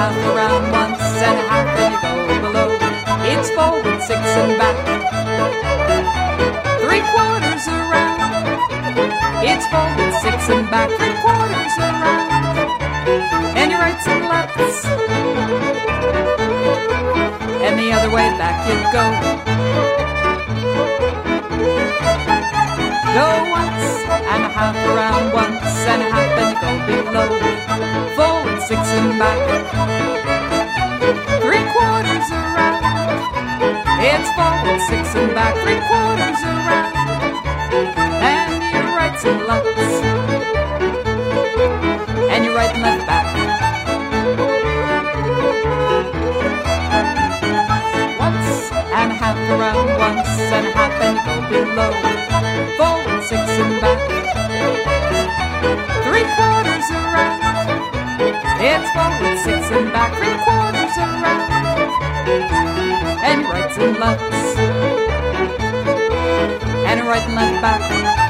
half around once and a half and you go below. It's forward, 6 and back. 3/4 around. It's forward, 6 and back. 3/4 around. And your rights and lefts. And the other way back you go. Go once and a half around once and a half and you go below. Forward, 6 and back. 3/4 around. It's forward, 6 and back. 3/4 around. And your rights and lefts. And your right and left back. Once and a half around once and a half and you go below. Forward, 6 and back. 3/4 around. It's forward, 6 and back. 3/4 around. And rights and lefts. And a right and left back.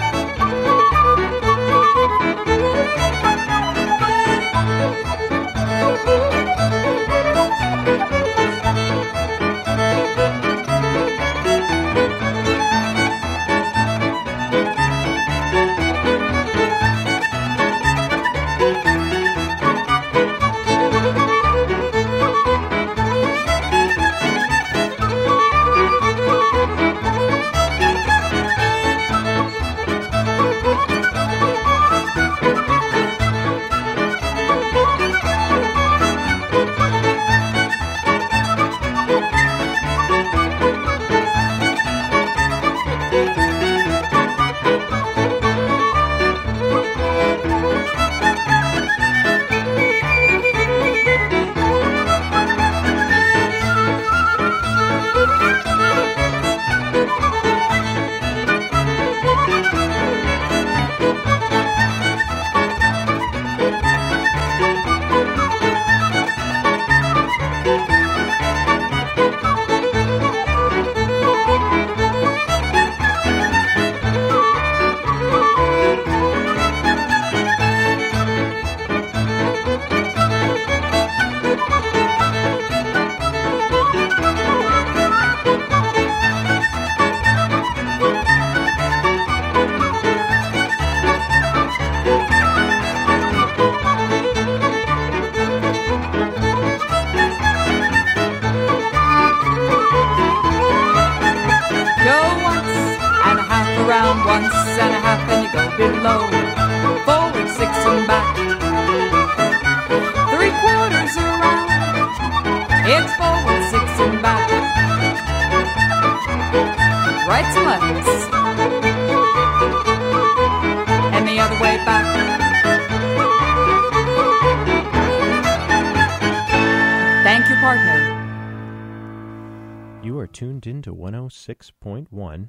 Tuned into 106.1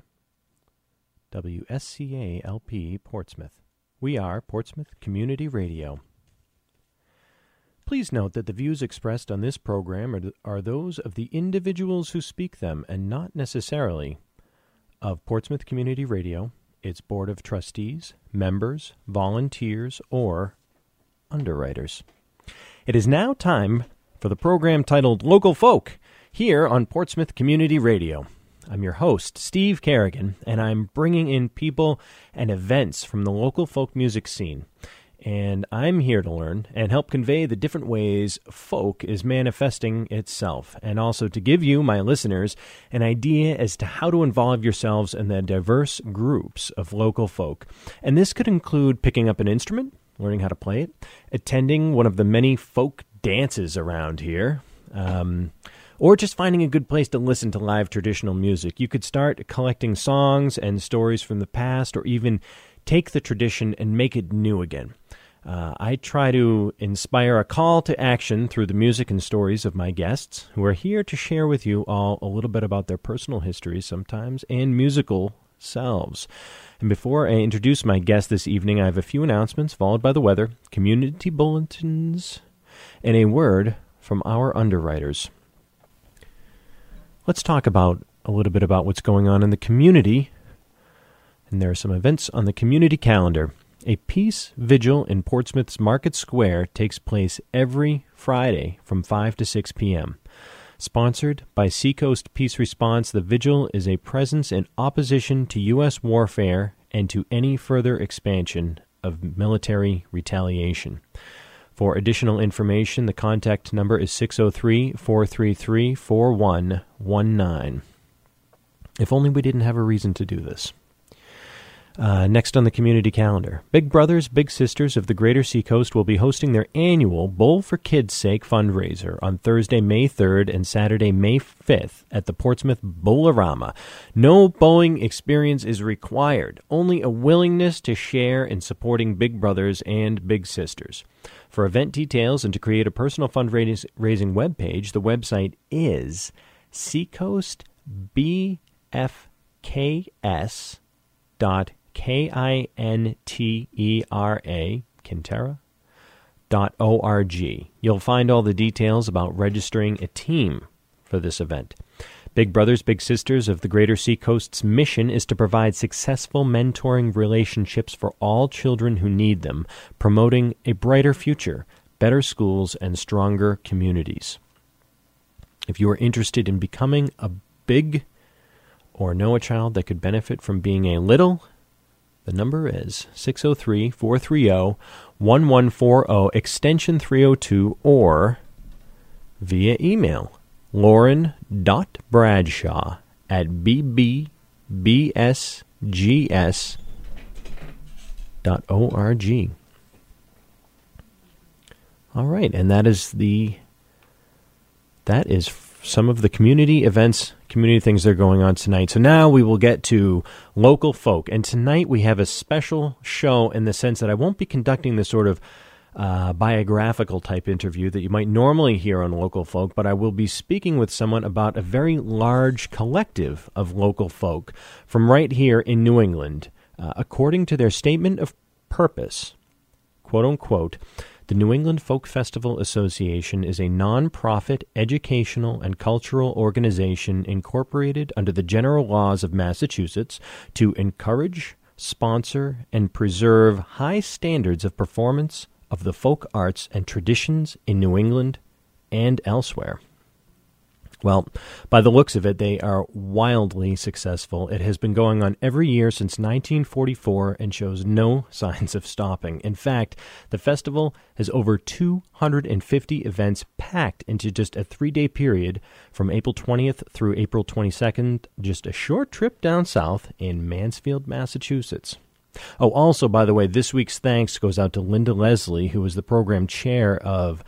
WSCA-LP Portsmouth. We are Portsmouth Community Radio. Please note that the views expressed on this program are those of the individuals who speak them and not necessarily of Portsmouth Community Radio, its Board of Trustees, members, volunteers, or underwriters. It is now time for the program titled Local Folk, here on Portsmouth Community Radio. I'm your host, Steve Kerrigan, and I'm bringing in people and events from the local folk music scene. And I'm here to learn and help convey the different ways folk is manifesting itself, and also to give you, my listeners, an idea as to how to involve yourselves in the diverse groups of local folk. And this could include picking up an instrument, learning how to play it, attending one of the many folk dances around here, or just finding a good place to listen to live traditional music. You could start collecting songs and stories from the past, or even take the tradition and make it new again. I try to inspire a call to action through the music and stories of my guests, who are here to share with you all a little bit about their personal histories sometimes and musical selves. And before I introduce my guest this evening, I have a few announcements, followed by the weather, community bulletins, and a word from our underwriters. Let's talk about a little bit about what's going on in the community. And there are some events on the community calendar. A peace vigil in Portsmouth's Market Square takes place every Friday from 5 to 6 p.m. Sponsored by Seacoast Peace Response, the vigil is a presence in opposition to U.S. warfare and to any further expansion of military retaliation. For additional information, the contact number is 603-433-4119. If only we didn't have a reason to do this. Next on the community calendar, Big Brothers Big Sisters of the Greater Seacoast will be hosting their annual Bowl for Kids' Sake fundraiser on Thursday, May 3rd and Saturday, May 5th at the Portsmouth Bowlerama. No bowling experience is required, only a willingness to share in supporting Big Brothers and Big Sisters. For event details and to create a personal fundraising webpage, the website is seacoastbfks.kintera.org. You'll find all the details about registering a team for this event. Big Brothers Big Sisters of the Greater Seacoast's mission is to provide successful mentoring relationships for all children who need them, promoting a brighter future, better schools, and stronger communities. If you are interested in becoming a big or know a child that could benefit from being a little, the number is 603-430-1140, extension 302, or via email, lauren.bradshaw@bbsgs.org. All right, and that is some of the community events, community things that are going on tonight. So now we will get to local folk. And tonight we have a special show in the sense that I won't be conducting this sort of biographical type interview that you might normally hear on Local Folk, but I will be speaking with someone about a very large collective of local folk from right here in New England. According to their statement of purpose, quote unquote, the New England Folk Festival Association is a non-profit educational and cultural organization incorporated under the general laws of Massachusetts to encourage, sponsor, and preserve high standards of performance of the folk arts and traditions in New England and elsewhere. Well, by the looks of it, they are wildly successful. It has been going on every year since 1944 and shows no signs of stopping. In fact, the festival has over 250 events packed into just a 3-day period from April 20th through April 22nd, just a short trip down south in Mansfield, Massachusetts. Oh, also, by the way, this week's thanks goes out to Linda Leslie, who is the program chair of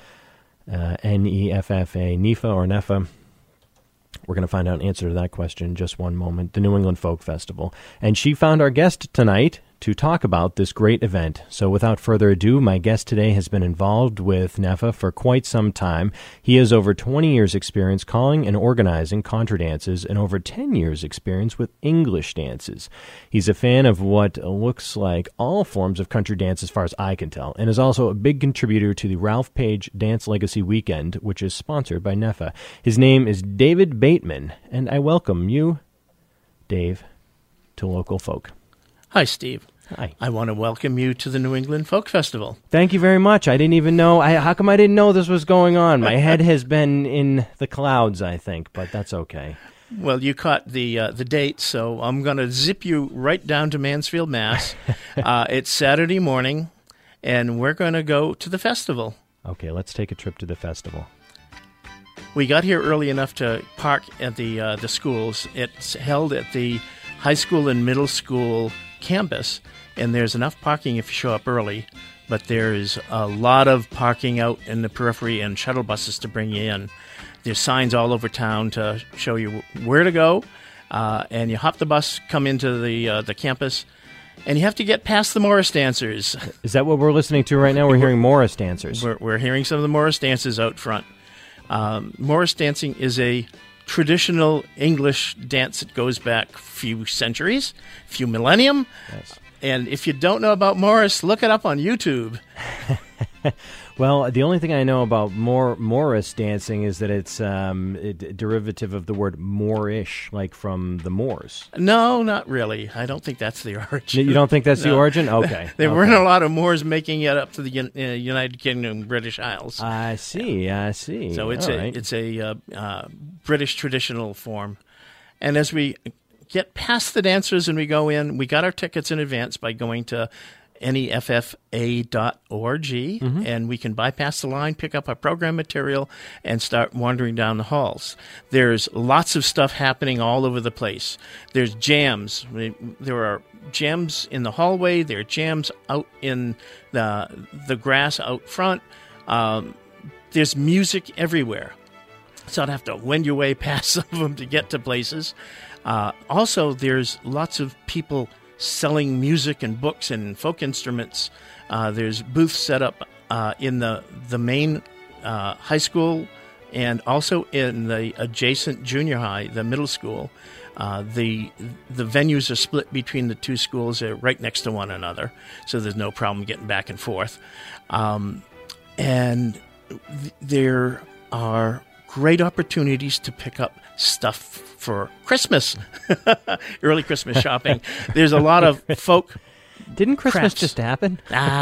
NEFFA, or NEFA. We're going to find out an answer to that question in just one moment, the New England Folk Festival. And she found our guest tonight to talk about this great event. So without further ado, my guest today has been involved with NEFA for quite some time. He has over 20 years' experience calling and organizing contra dances and over 10 years' experience with English dances. He's a fan of what looks like all forms of country dance as far as I can tell, and is also a big contributor to the Ralph Page Dance Legacy Weekend, which is sponsored by NEFA. His name is David Bateman, and I welcome you, Dave, to Local Folk. Hi, Steve. Hi. I want to welcome you to the New England Folk Festival. Thank you very much. I didn't even know. How come I didn't know this was going on? My head has been in the clouds, I think, but that's okay. Well, you caught the date, so I'm going to zip you right down to Mansfield, Mass. It's Saturday morning, and we're going to go to the festival. Okay, let's take a trip to the festival. We got here early enough to park at the schools. It's held at the high school and middle school campus, and there's enough parking if you show up early, but there's a lot of parking out in the periphery and shuttle buses to bring you in. There's signs all over town to show you where to go, and you hop the bus, come into the campus, and you have to get past the Morris dancers. Is that what we're listening to right now? We're hearing Morris dancers. We're hearing some of the Morris dancers out front. Morris dancing is a traditional English dance that goes back a few centuries, few millennium. Yes. And if you don't know about Morris, look it up on YouTube. Well, the only thing I know about Morris dancing is that it's a derivative of the word Moorish, like from the Moors. No, not really. I don't think that's the origin. You don't think that's the No. origin? Okay. There Okay. weren't a lot of Moors making it up to the United Kingdom, British Isles. I see. So it's All right. it's a British traditional form. And as we get past the dancers and we go in, we got our tickets in advance by going to neffa.org, and we can bypass the line, pick up our program material, and start wandering down the halls. There's lots of stuff happening all over the place. There's jams. There are jams in the hallway. There are jams out in the grass out front. There's music everywhere. So I'd have to wend your way past some of them to get to places. Also, there's lots of people selling music and books and folk instruments. There's booths set up in the main high school and also in the adjacent junior high, the middle school. The venues are split between the two schools. They're right next to one another, so there's no problem getting back and forth. And there are great opportunities to pick up stuff for Christmas, early Christmas shopping. There's a lot of folk. Didn't Christmas crafts. just happen?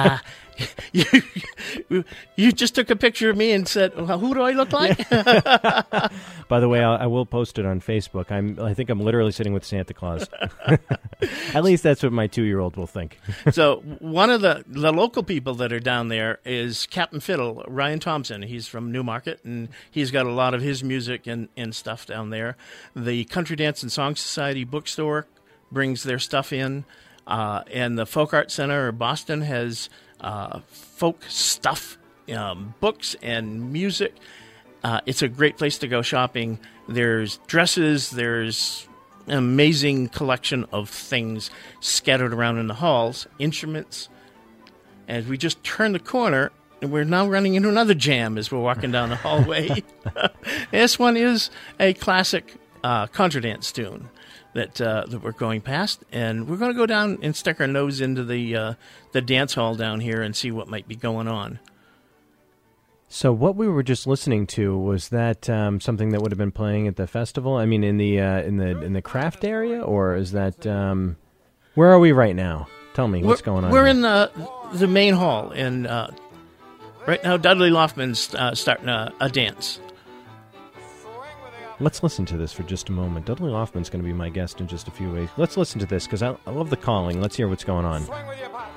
You just took a picture of me and said, well, "Who do I look like?" By the way, I will post it on Facebook. I think I'm literally sitting with Santa Claus. At least that's what my 2-year-old will think. So one of the local people that are down there is Captain Fiddle, Ryan Thompson. He's from Newmarket, and he's got a lot of his music and stuff down there. The Country Dance and Song Society bookstore brings their stuff in, and the Folk Art Center of Boston has folk stuff, books and music. It's a great place to go shopping. There's dresses, there's an amazing collection of things scattered around in the halls, instruments. As we just turn the corner, and we're now running into another jam as we're walking down the hallway. This one is a classic contra dance tune that we're going past, and we're going to go down and stick our nose into the dance hall down here and see what might be going on. So what we were just listening to, was that something that would have been playing at the festival? I mean, in the craft area, or is that where are we right now? Tell me what's going on. We're here. in the main hall, and right now Dudley Loftman's starting a dance. Let's listen to this for just a moment. Dudley Loftman's going to be my guest in just a few weeks. Let's listen to this because I love the calling. Let's hear what's going on. Swing with your partner.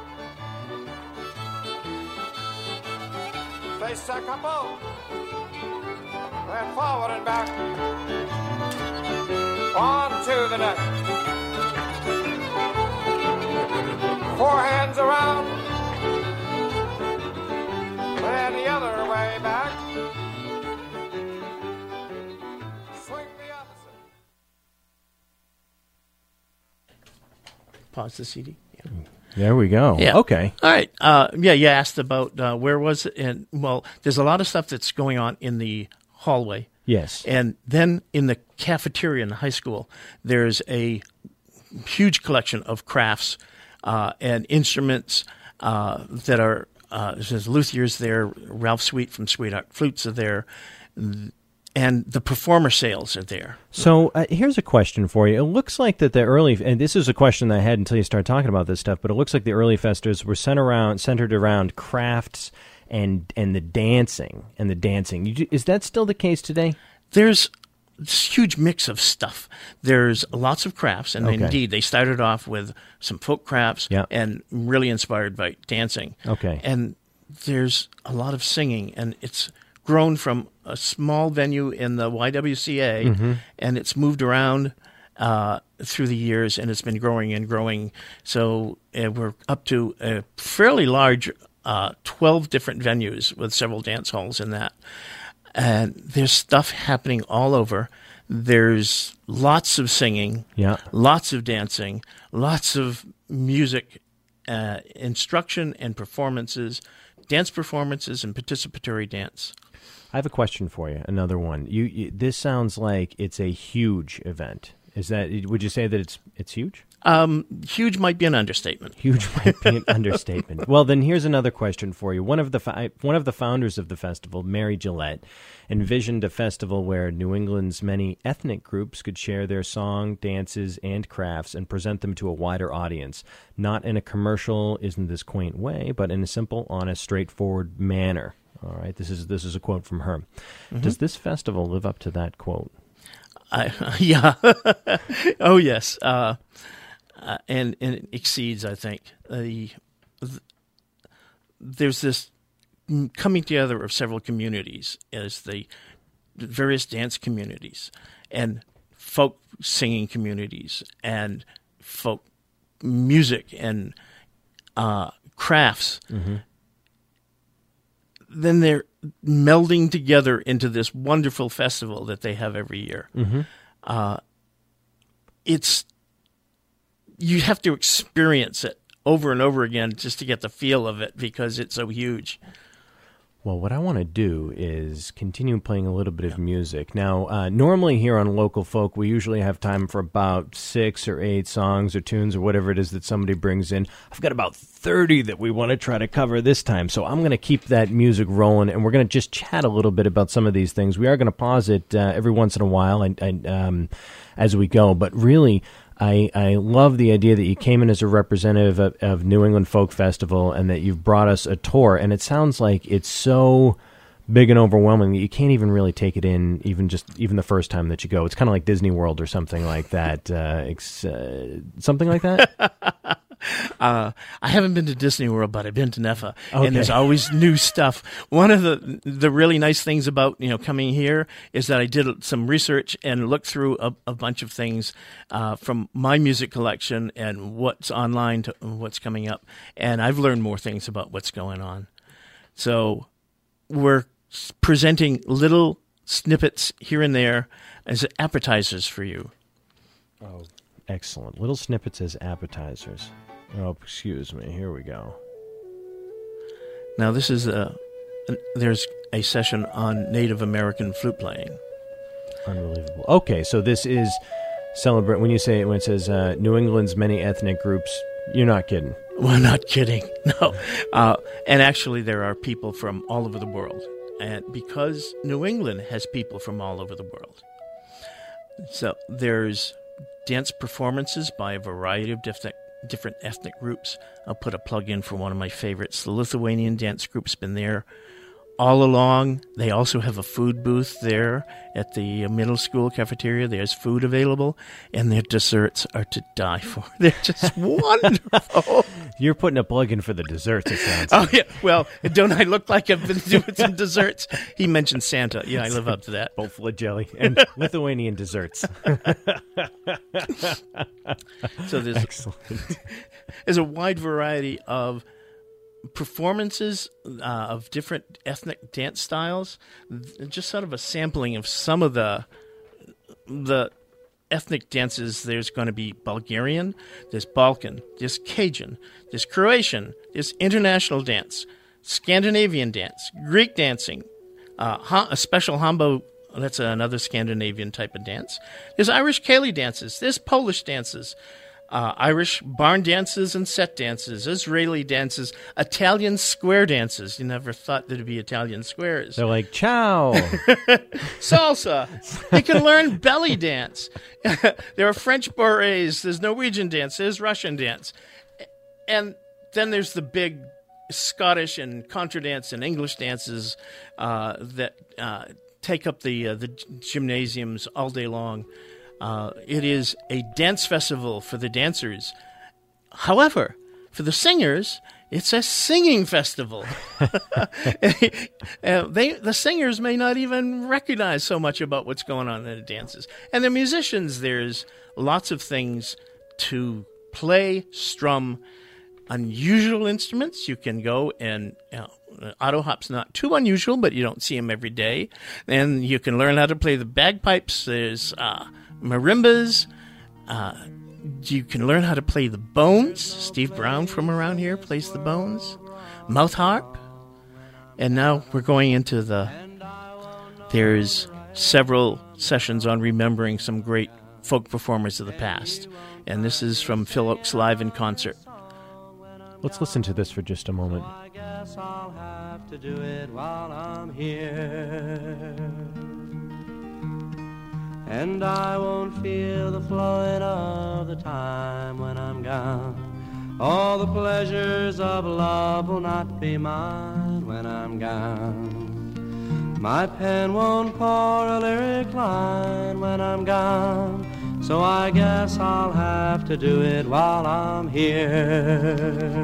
Face a couple. And forward and back. On to the neck. 4 hands around. And the other way back. Swing the opposite. Pause the CD. Yeah. There we go. Yeah. Okay. All right. You asked about where was it, and well, there's a lot of stuff that's going on in the hallway. Yes. And then in the cafeteria in the high school, there's a huge collection of crafts and instruments that are, there's luthiers there, Ralph Sweet from Sweetheart Flutes are there, and the performer sales are there. So here's a question for you. It looks like that the early, and this is a question that I had until you start talking about this stuff, but it looks like the early festivals were centered around crafts and the dancing. Is that still the case today? There's this huge mix of stuff. There's lots of crafts, and Okay. indeed, they started off with some folk crafts Yeah. and really inspired by dancing. Okay. And there's a lot of singing, and it's grown from a small venue in the YWCA, Mm-hmm. and it's moved around through the years, and it's been growing and growing. So we're up to a fairly large 12 different venues with several dance halls in that. And there's stuff happening all over. There's lots of singing, Yeah. lots of dancing, lots of music, instruction and performances, dance performances and participatory dance. I have a question for you. Another one. You this sounds like it's a huge event. Is that? Would you say that it's huge? Huge might be an understatement. Huge might be an understatement. Well, then here's another question for you. One of the founders of the festival, Mary Gillette, envisioned a festival where New England's many ethnic groups could share their song, dances, and crafts and present them to a wider audience, not in a commercial, isn't this quaint way, but in a simple, honest, straightforward manner. All right, this is a quote from her. Mm-hmm. Does this festival live up to that quote? Yeah. Oh, yes. And it exceeds, I think. There's this coming together of several communities as the various dance communities and folk singing communities and folk music and crafts. Mm-hmm. Then they're melding together into this wonderful festival that they have every year. Mm-hmm. You have to experience it over and over again just to get the feel of it because it's so huge. Well, what I want to do is continue playing a little bit of music. Now, normally here on Local Folk, we usually have time for about 6 or 8 songs or tunes or whatever it is that somebody brings in. I've got about 30 that we want to try to cover this time, so I'm going to keep that music rolling, and we're going to just chat a little bit about some of these things. We are going to pause it every once in a while as we go, but really, I love the idea that you came in as a representative of New England Folk Festival and that you've brought us a tour. And it sounds like it's so big and overwhelming that you can't even really take it in even the first time that you go. It's kind of like Disney World or something like that. Something like that? I haven't been to Disney World, but I've been to NEFA, okay. And there's always new stuff. One of the really nice things about coming here is that I did some research and looked through a bunch of things from my music collection and what's online to what's coming up, and I've learned more things about what's going on. So we're presenting little snippets here and there as appetizers for you. Oh, excellent. Little snippets as appetizers. Oh, excuse me. Here we go. Now, this is there's a session on Native American flute playing. Unbelievable. Okay, so this is celebrate when it says New England's many ethnic groups. You're not kidding. We're not kidding. No. And actually, there are people from all over the world, and because New England has people from all over the world, so there's dance performances by a variety of different ethnic groups. I'll put a plug in for one of my favorites. The Lithuanian dance group's been there all along. They also have a food booth there at the middle school cafeteria. There's food available, and their desserts are to die for. They're just wonderful. You're putting a plug in for the desserts, it sounds like. Oh, yeah. Well, don't I look like I've been doing some desserts? He mentioned Santa. Yeah, I live up to that. Both full of jelly and Lithuanian desserts. So there's a wide variety of performances of different ethnic dance styles, just sort of a sampling of some of the ethnic dances. There's going to be Bulgarian, there's Balkan, there's Cajun, there's Croatian, there's international dance, Scandinavian dance, Greek dancing, a special hambo, that's another Scandinavian type of dance. There's Irish ceilidh dances, there's Polish dances, Irish barn dances and set dances, Israeli dances, Italian square dances. You never thought there'd be Italian squares. They're like, ciao. Salsa. They can learn belly dance. There are French bourrées. There's Norwegian dance. There's Russian dance. And then there's the big Scottish and contra dance and English dances that take up the gymnasiums all day long. It is a dance festival for the dancers. However, for the singers, it's a singing festival. The singers may not even recognize so much about what's going on in the dances. And the musicians, there's lots of things to play, strum, unusual instruments. You can go and auto hop's not too unusual, but you don't see them every day. And you can learn how to play the bagpipes. There's marimbas. You can learn how to play the bones. Steve Brown from around here plays the bones. Mouth harp. And now we're going into there's several sessions on remembering some great folk performers of the past. And this is from Phil Oakes live in concert. Let's listen to this for just a moment. I guess I'll have to do it while I'm here. And I won't feel the flowing of the time when I'm gone. All the pleasures of love will not be mine when I'm gone. My pen won't pour a lyric line when I'm gone. So I guess I'll have to do it while I'm here.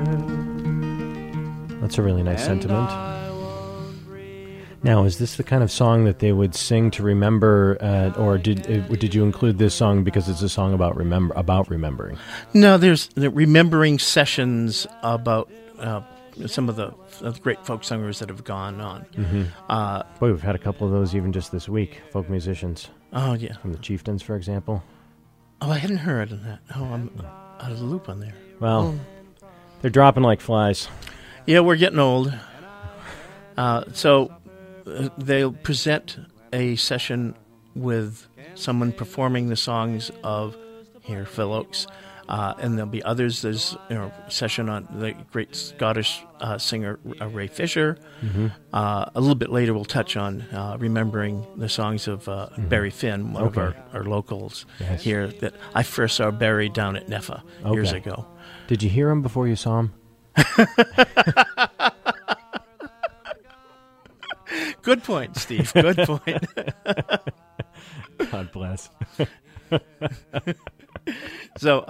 That's a really nice sentiment. Now, is this the kind of song that they would sing to remember, or did you include this song because it's a song about remembering? No, there's the remembering sessions about some of the great folk singers that have gone on. Mm-hmm. Boy, we've had a couple of those even just this week, folk musicians. Oh, yeah. From the Chieftains, for example. Oh, I hadn't heard of that. Oh, I'm out of the loop on there. Well, they're dropping like flies. Yeah, we're getting old. So they'll present a session with someone performing the songs of Phil Oakes, and there'll be others. There's a session on the great Scottish singer Ray Fisher. Mm-hmm. A little bit later, we'll touch on remembering the songs of Barry Finn, one of our locals here. That I first saw Barry down at NEFA years ago. Did you hear him before you saw him? Good point, Steve. Good point. God bless. So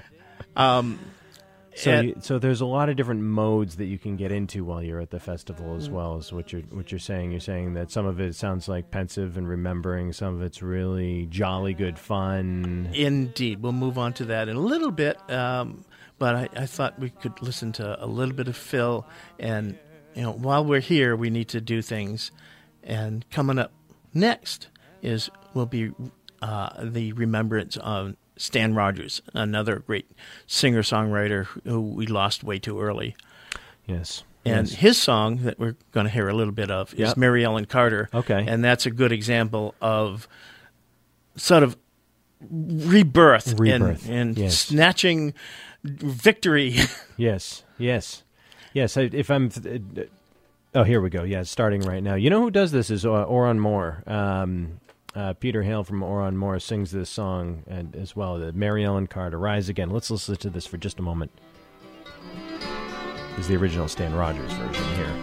there's a lot of different modes that you can get into while you're at the festival, as well as what you're saying. You're saying that some of it sounds like pensive and remembering. Some of it's really jolly good fun. Indeed, we'll move on to that in a little bit. But I thought we could listen to a little bit of Phil, and while we're here, we need to do things. And coming up next will be the remembrance of Stan Rogers, another great singer-songwriter who we lost way too early. Yes. And his song that we're going to hear a little bit of is Mary Ellen Carter. Okay. And that's a good example of sort of rebirth. And snatching victory. Yes. If I'm... Oh, here we go. Yeah, it's starting right now. You know who does this is Oran Moore. Peter Hale from Oran Moore sings this song as well. Mary Ellen Carter, Rise Again. Let's listen to this for just a moment. This is the original Stan Rogers version here.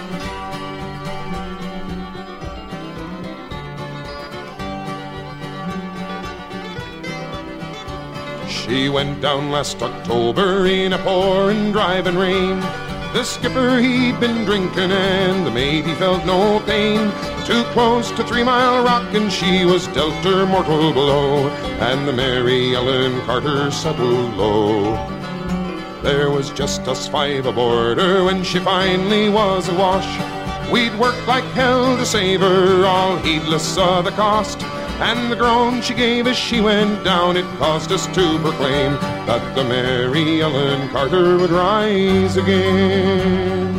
She went down last October in a pouring driving rain. The skipper, he'd been drinking and the mate, he felt no pain. Too close to 3 Mile Rock and she was dealt her mortal blow, and the Mary Ellen Carter settled low. There was just us 5 aboard her when she finally was awash. We'd worked like hell to save her, all heedless of the cost. And the groan she gave as she went down, it caused us to proclaim that the Mary Ellen Carter would rise again.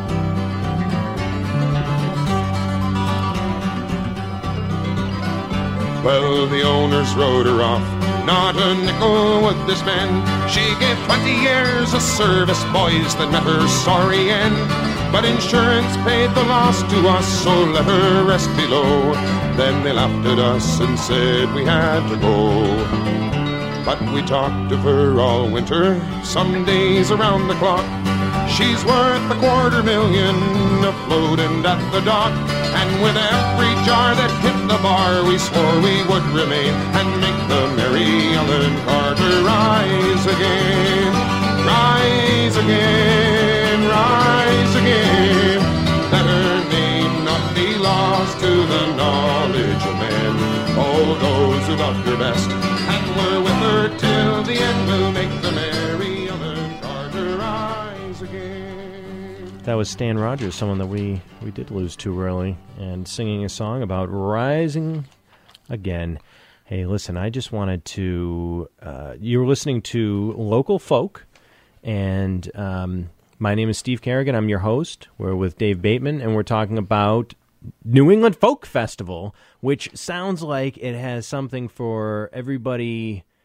Well, the owners rode her off, not a nickel would they spend. She gave 20 years of service, boys that met her sorry end. But insurance paid the loss to us, so let her rest below. Then they laughed at us and said we had to go. But we talked of her all winter, some days around the clock. She's worth $250,000 afloat and at the dock. And with every jar that hit the bar, we swore we would remain and make the Mary Ellen Carter rise again. Rise again, rise again. Let her name not be lost to the knowledge of men. All those who loved her best and were with her till the end will make the Mary Ellen Carter rise again. That was Stan Rogers, someone that we did lose too early, and singing a song about rising again. Hey, listen, I just wanted to... you were listening to Local Folk, and my name is Steve Kerrigan. I'm your host. We're with Dave Bateman, and we're talking about New England Folk Festival, which sounds like it has something for everybody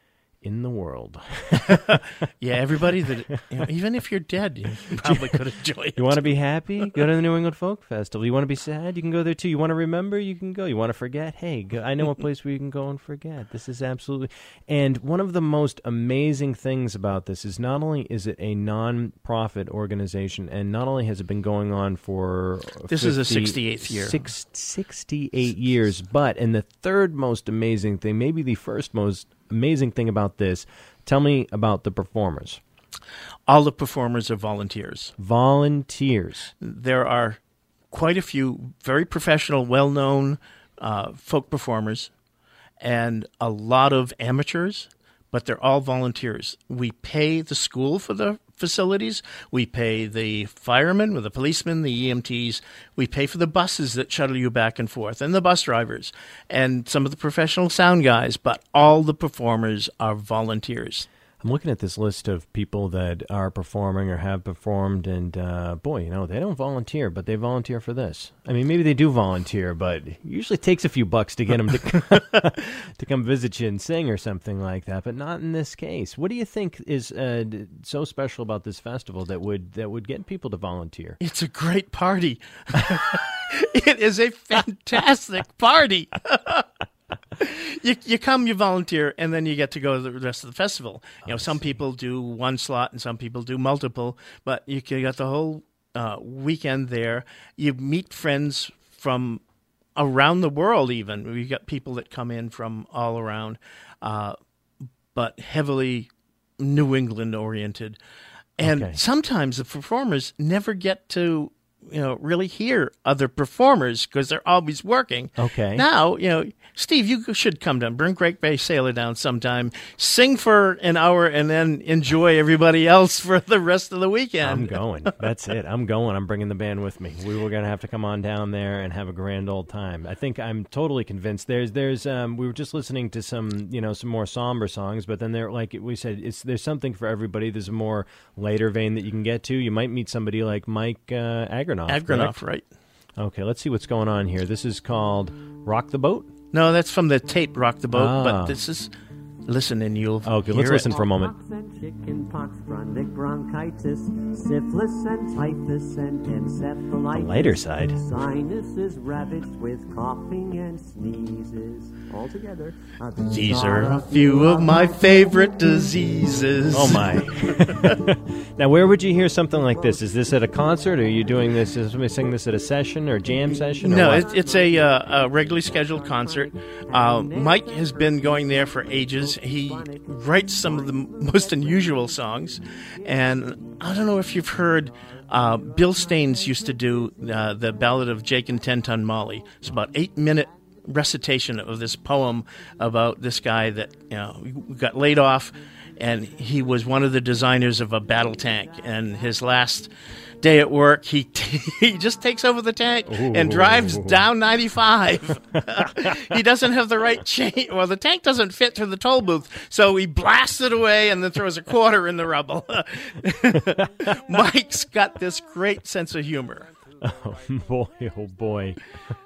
in the world. Yeah, everybody that, even if you're dead, you probably could enjoy it. You want to be happy? Go to the New England Folk Festival. You want to be sad? You can go there too. You want to remember? You can go. You want to forget? Hey, go. I know a place where you can go and forget. This is absolutely... And one of the most amazing things about this is not only is it a non-profit organization, and not only has it been going on for... This is a 68th year. 68 years, but, and the third most amazing thing, maybe the first most amazing thing about this, tell me about the performers. All the performers are volunteers. Volunteers. There are quite a few very professional, well-known folk performers and a lot of amateurs, but they're all volunteers. We pay the school for the facilities. We pay the firemen, the policemen, the EMTs. We pay for the buses that shuttle you back and forth, and the bus drivers, and some of the professional sound guys, but all the performers are volunteers. I'm looking at this list of people that are performing or have performed, and boy, they don't volunteer, but they volunteer for this. I mean, maybe they do volunteer, but it usually takes a few bucks to get them to to come visit you and sing or something like that, but not in this case. What do you think is so special about this festival that would get people to volunteer? It's a great party. It is a fantastic party. You come, you volunteer, and then you get to go to the rest of the festival. Some people do one slot and some people do multiple, but you got the whole weekend there. You meet friends from around the world even. We've got people that come in from all around, but heavily New England oriented. And sometimes the performers never get to really hear other performers because they're always working. Okay. Now, Steve, you should come down. Bring Great Bay Sailor down sometime. Sing for an hour and then enjoy everybody else for the rest of the weekend. I'm going. That's it. I'm going. I'm bringing the band with me. We were going to have to come on down there and have a grand old time. I think I'm totally convinced. There's we were just listening to some more somber songs, but then like we said, there's something for everybody. There's a more lighter vein that you can get to. You might meet somebody like Mike Agronoff, right? Okay, let's see what's going on here. This is called Rock the Boat? No, that's from the tape Rock the Boat, but this is... Listen and you'll Okay, let's listen for a moment. Chicken pox, chronic bronchitis, syphilis and typhus and encephalitis. The lighter side. Sinuses ravaged with coughing and sneezes. Altogether, these are a few of my favorite diseases. Oh, my. Now, where would you hear something like this? Is this at a concert? Or are you doing this? Is somebody sing this at a session or jam session? Or no, what? It's a regularly scheduled concert. Mike has been going there for ages. He writes some of the most unusual songs. And I don't know if you've heard, Bill Staines used to do the Ballad of Jake and 10-Ton Molly. It's about 8-minute recitation of this poem about this guy that got laid off, and he was one of the designers of a battle tank. And his last day at work, he just takes over the tank and drives down 95. He doesn't have the right chain. Well, the tank doesn't fit through the toll booth, so he blasts it away and then throws a quarter in the rubble. Mike's got this great sense of humor. Oh, boy, oh, boy.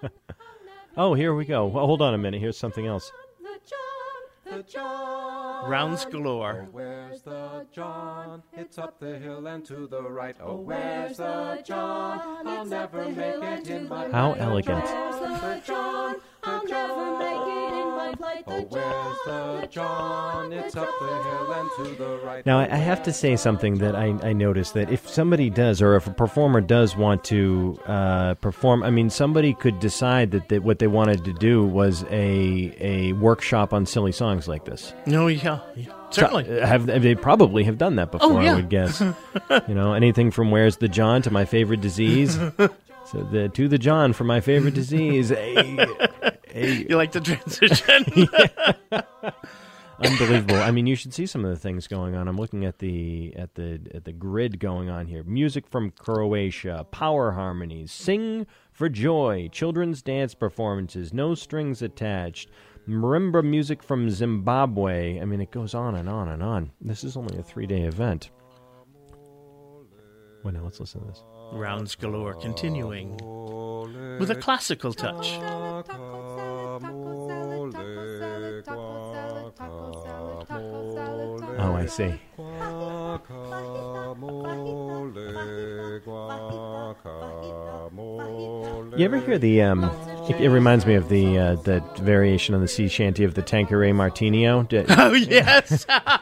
Oh, here we go. Well, hold on a minute. Here's something else. The John. Rounds galore. Oh, where's the John? It's up the hill and to the right. Oh, where's the John? I'll never make it in my How elegant. Where's the John? I'll never make it in my flight. Oh, where's the John? It's up the hill and to the right. Now, I have to say something that I noticed, that if somebody does, or if a performer does want to perform, I mean, somebody could decide that what they wanted to do was a workshop on silly songs like this. No, yeah, certainly. They probably have done that before, Oh, yeah. I would guess. Anything from Where's the John to My Favorite Disease. So to the John for My Favorite Disease. You like the transition? Unbelievable. I mean, you should see some of the things going on. I'm looking at the grid going on here. Music from Croatia, power harmonies, Sing for Joy, children's dance performances, no strings attached, marimba music from Zimbabwe. I mean, it goes on and on and on. This is only a 3-day event. Well, now let's listen to this. Rounds galore, continuing with a classical touch. I see. You ever hear the? It reminds me of the variation on the sea shanty of the Tanqueray Martinio. Oh yes.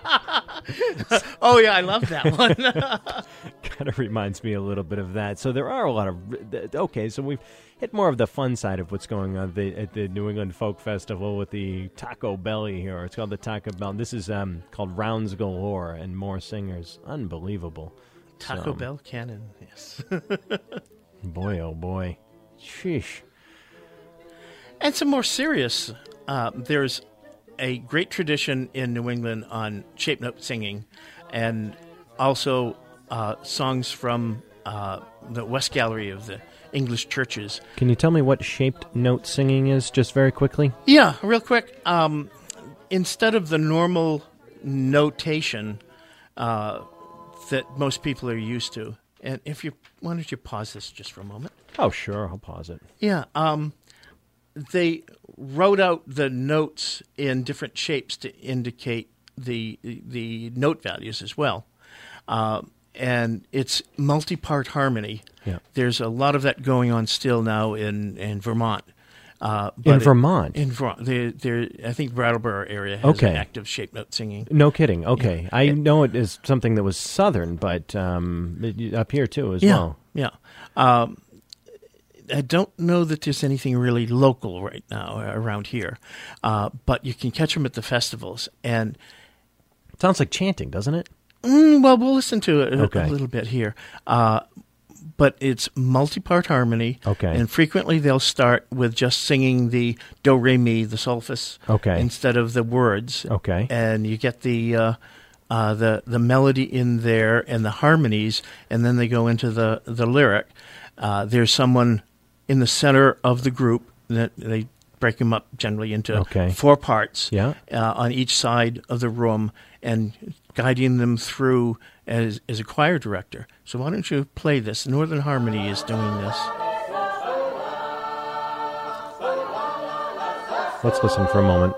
Oh yeah, I love that one. Kind of reminds me a little bit of that. So there are a lot of so we've hit more of the fun side of what's going on at the New England Folk Festival with the Taco Belly here. It's called the Taco Bell. This is called Rounds Galore and more singers. Unbelievable. Taco Bell Cannon. Yes. Boy, oh boy. Sheesh. And some more serious. There's a great tradition in New England on shape note singing, and also songs from the West Gallery of the English churches. Can you tell me what shaped note singing is, just very quickly? Yeah, real quick. Instead of the normal notation that most people are used to, and why don't you pause this just for a moment? Oh, sure, I'll pause it. Yeah, they wrote out the notes in different shapes to indicate the note values as well. And it's multi-part harmony. Yeah. There's a lot of that going on still now in Vermont. In Vermont? In Vermont. I think Brattleboro area has an active shape note singing. No kidding. Okay. Yeah. I know it is something that was southern, but up here too as well. Yeah. I don't know that there's anything really local right now around here, but you can catch them at the festivals. And it sounds like chanting, doesn't it? Well, we'll listen to it a little bit here. But it's multi-part harmony. Okay. And frequently they'll start with just singing the do, re, mi, the solfege, instead of the words. Okay. And you get the melody in there and the harmonies, and then they go into the lyric. There's someone in the center of the group that they break them up generally into 4 parts on each side of the room, and guiding them through as a choir director. So why don't you play this? Northern Harmony is doing this. Let's listen for a moment.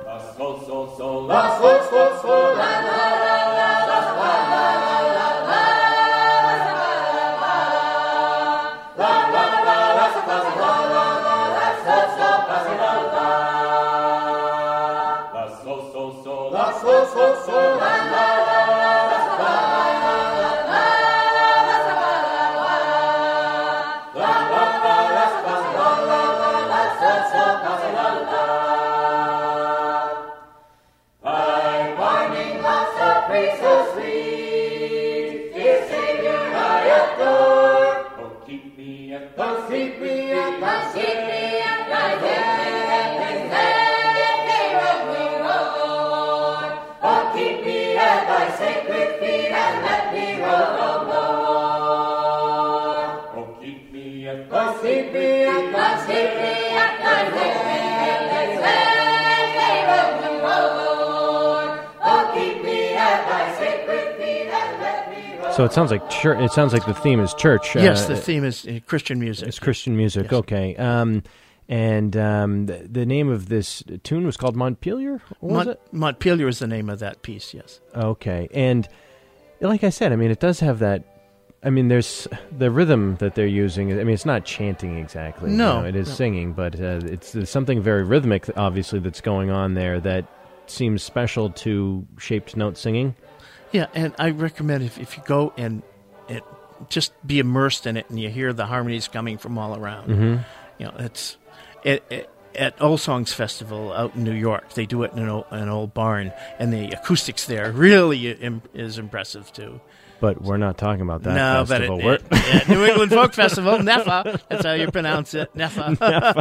So it sounds like church. It sounds like the theme is church. Yes, the theme is Christian music. It's Christian music. Yes. Okay. And the name of this tune was called Montpelier? Montpelier is the name of that piece, yes. Okay. And like I said, I mean, it does have that. I mean, there's the rhythm that they're using. I mean, it's not chanting exactly. No. It is singing, but there's something very rhythmic, obviously, that's going on there that seems special to shaped note singing. Yeah, and I recommend if you go and just be immersed in it and you hear the harmonies coming from all around. Mm-hmm. You know, it's at Old Songs Festival out in New York. They do it in an old barn, and the acoustics there really is impressive too. But we're not talking about that festival. But New England Folk Festival, NEFA. That's how you pronounce it, NEFA.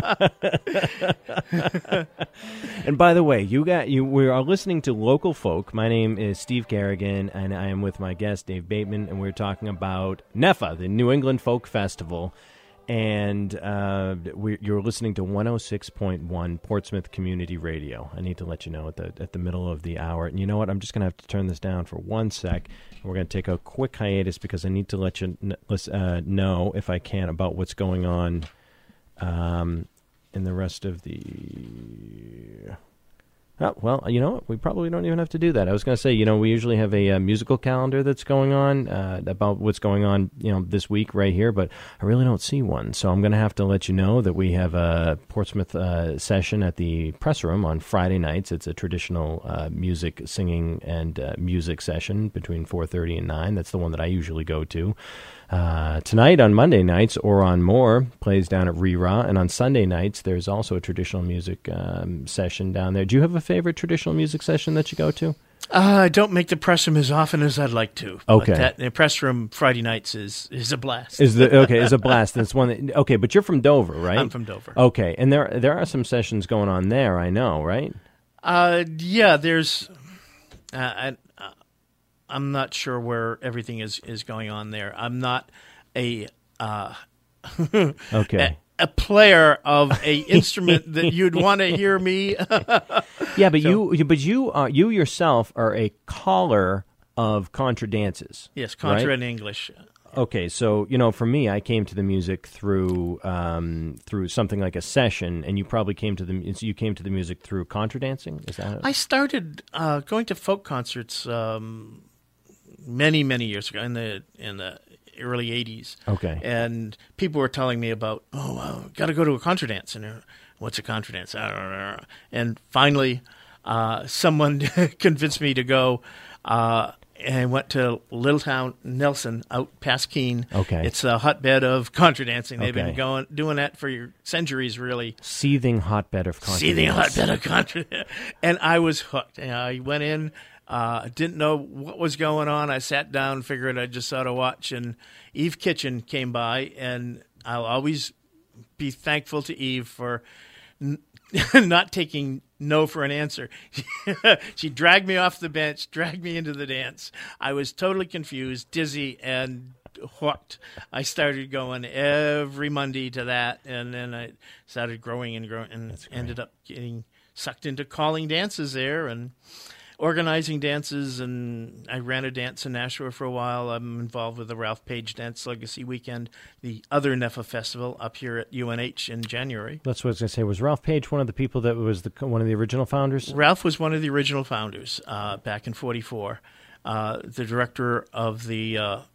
And by the way, we are listening to Local Folk. My name is Steve Garrigan, and I am with my guest, Dave Bateman, and we're talking about NEFA, the New England Folk Festival. And you're listening to 106.1 Portsmouth Community Radio. I need to let you know at the middle of the hour. And you know what? I'm just going to have to turn this down for 1 sec. We're going to take a quick hiatus because I need to let you know, if I can, about what's going on in the rest of the Oh, well, you know what? We probably don't even have to do that. I was going to say, we usually have a musical calendar that's going on about what's going on, this week right here, but I really don't see one. So I'm going to have to let you know that we have a Portsmouth session at the Press Room on Friday nights. It's a traditional music, singing, and music session between 4:30 and 9. That's the one that I usually go to. Tonight on Monday nights, Oron Moore plays down at Rira, and on Sunday nights there's also a traditional music session down there. Do you have a favorite traditional music session that you go to? I don't make the press room as often as I'd like to. Okay. But the press room Friday nights is a blast. Is a blast. That's one. But you're from Dover, right? I'm from Dover. Okay, and there are some sessions going on there. I know, right? Yeah. There's. I'm not sure where everything is going on there. I'm not a okay. a player of a instrument that you'd want to hear me. Yeah, but you yourself are a caller of contra dances. Yes, contra right? in English. Okay, so for me, I came to the music through something like a session, and you probably came to the music through contra dancing. Is that? I started going to folk concerts many years ago in the early 80s. Okay. And people were telling me about, got to go to a contra dance. And what's a contra dance? And finally, someone convinced me to go. And I went to Littletown Nelson out past Keene. Okay. It's a hotbed of contra dancing. They've Okay. been doing that for centuries, really. Seething hotbed of contra Seething dance. hotbed of contra. And I was hooked. I went in. Didn't know what was going on. I sat down, figured I'd just sort of watch, and Eve Kitchen came by, and I'll always be thankful to Eve for not taking no for an answer. She dragged me off the bench, dragged me into the dance. I was totally confused, dizzy, and hooked. I started going every Monday to that, and then I started growing and ended up getting sucked into calling dances there and organizing dances, and I ran a dance in Nashua for a while. I'm involved with the Ralph Page Dance Legacy Weekend, the other NEFA festival up here at UNH in January. That's what I was going to say. Was Ralph Page one of the people that was one of the original founders? Ralph was one of the original founders back in '44. The director of the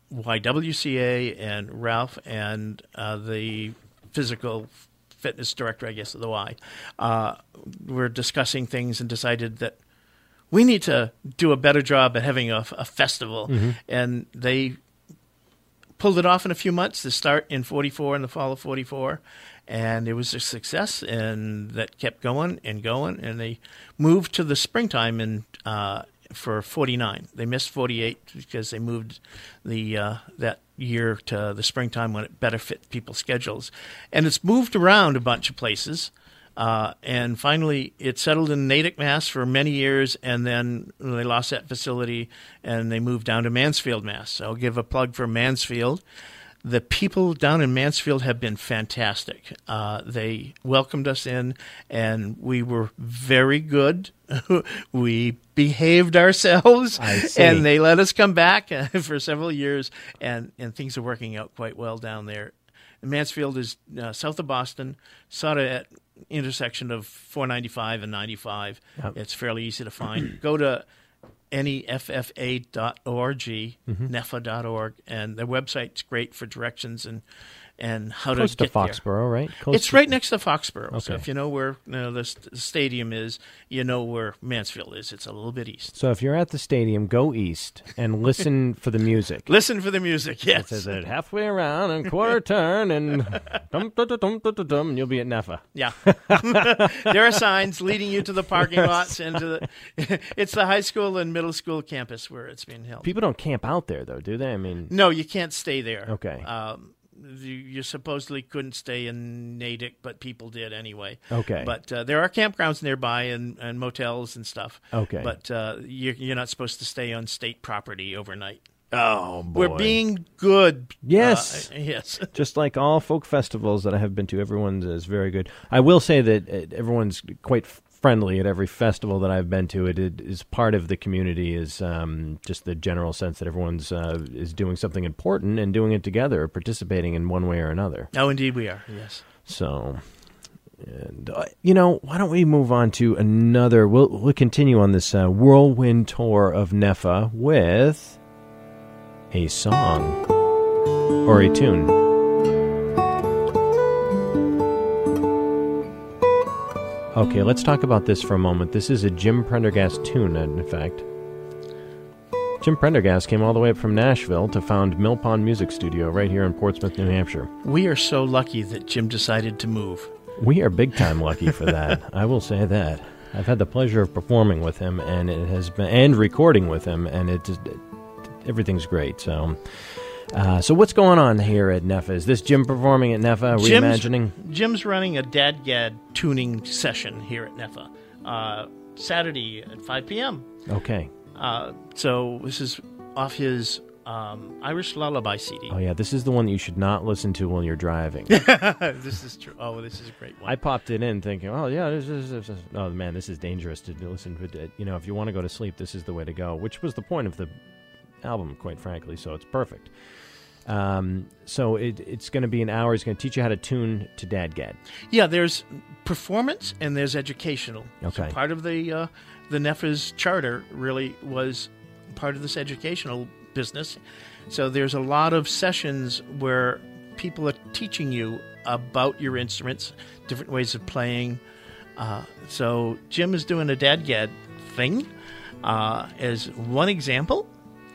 YWCA, and Ralph and the physical fitness director, I guess, of the Y, were discussing things and decided that we need to do a better job at having a festival. Mm-hmm. And they pulled it off in a few months to start in '44, in the fall of '44. And it was a success, and that kept going. And they moved to the springtime for '49. They missed '48 because they moved that year to the springtime when it better fit people's schedules. And it's moved around a bunch of places. And finally, it settled in Natick, Mass. For many years, and then they lost that facility, and they moved down to Mansfield, Mass. So I'll give a plug for Mansfield. The people down in Mansfield have been fantastic. They welcomed us in, and we were very good. We behaved ourselves, and they let us come back for several years, and things are working out quite well down there. Mansfield is south of Boston, sort of at intersection of 495 and 95. Yep. It's fairly easy to find. Go to neffa.org, nefa.org, and their website's great for directions and how Close to get to Foxborough, right? It's right next to Foxborough. Okay. So if you know where the stadium is, you know where Mansfield is. It's a little bit east. So if you're at the stadium, go east and listen for the music. Listen for the music, yes. It says it halfway around and quarter turn and dum-dum-dum-dum-dum-dum, and you'll be at NEFA. Yeah. There are signs leading you to the parking lots and to it's the high school and middle school campus where it's being held. People don't camp out there, though, do they? I mean, no, you can't stay there. Okay. You supposedly couldn't stay in Natick, but people did anyway. Okay. But there are campgrounds nearby and motels and stuff. Okay. But you're not supposed to stay on state property overnight. Oh, boy. We're being good. Yes. Yes. Just like all folk festivals that I have been to, everyone's is very good. I will say that everyone's quite friendly at every festival that I've been to. It is part of the community, is just the general sense that everyone's is doing something important and doing it together, participating in one way or another. Oh, indeed we are, yes. So, And, why don't we move on to another... We'll continue on this whirlwind tour of Neffa with a song or a tune. Okay, let's talk about this for a moment. This is a Jim Prendergast tune, in fact. Jim Prendergast came all the way up from Nashville to found Mill Pond Music Studio right here in Portsmouth, New Hampshire. We are so lucky that Jim decided to move. We are big time lucky for that. I will say that. I've had the pleasure of performing with him, and it has been, and recording with him, and everything's great. So what's going on here at Neffa? Is this Jim performing at Neffa? Reimagining? Jim's running a Dadgad tuning session here at Neffa Saturday at 5 p.m. Okay. So this is off his Irish Lullaby CD. Oh, yeah, this is the one that you should not listen to while you're driving. This is true. Oh, this is a great one. I popped it in thinking, oh, yeah, this is dangerous to listen to. If you want to go to sleep, this is the way to go, which was the point of the album, quite frankly, so it's perfect. So it's going to be an hour. It's going to teach you how to tune to Dadgad. Yeah, there's performance and there's educational. Okay. So part of the Neffa's charter really was part of this educational business. So there's a lot of sessions where people are teaching you about your instruments, different ways of playing. So Jim is doing a Dadgad thing as one example.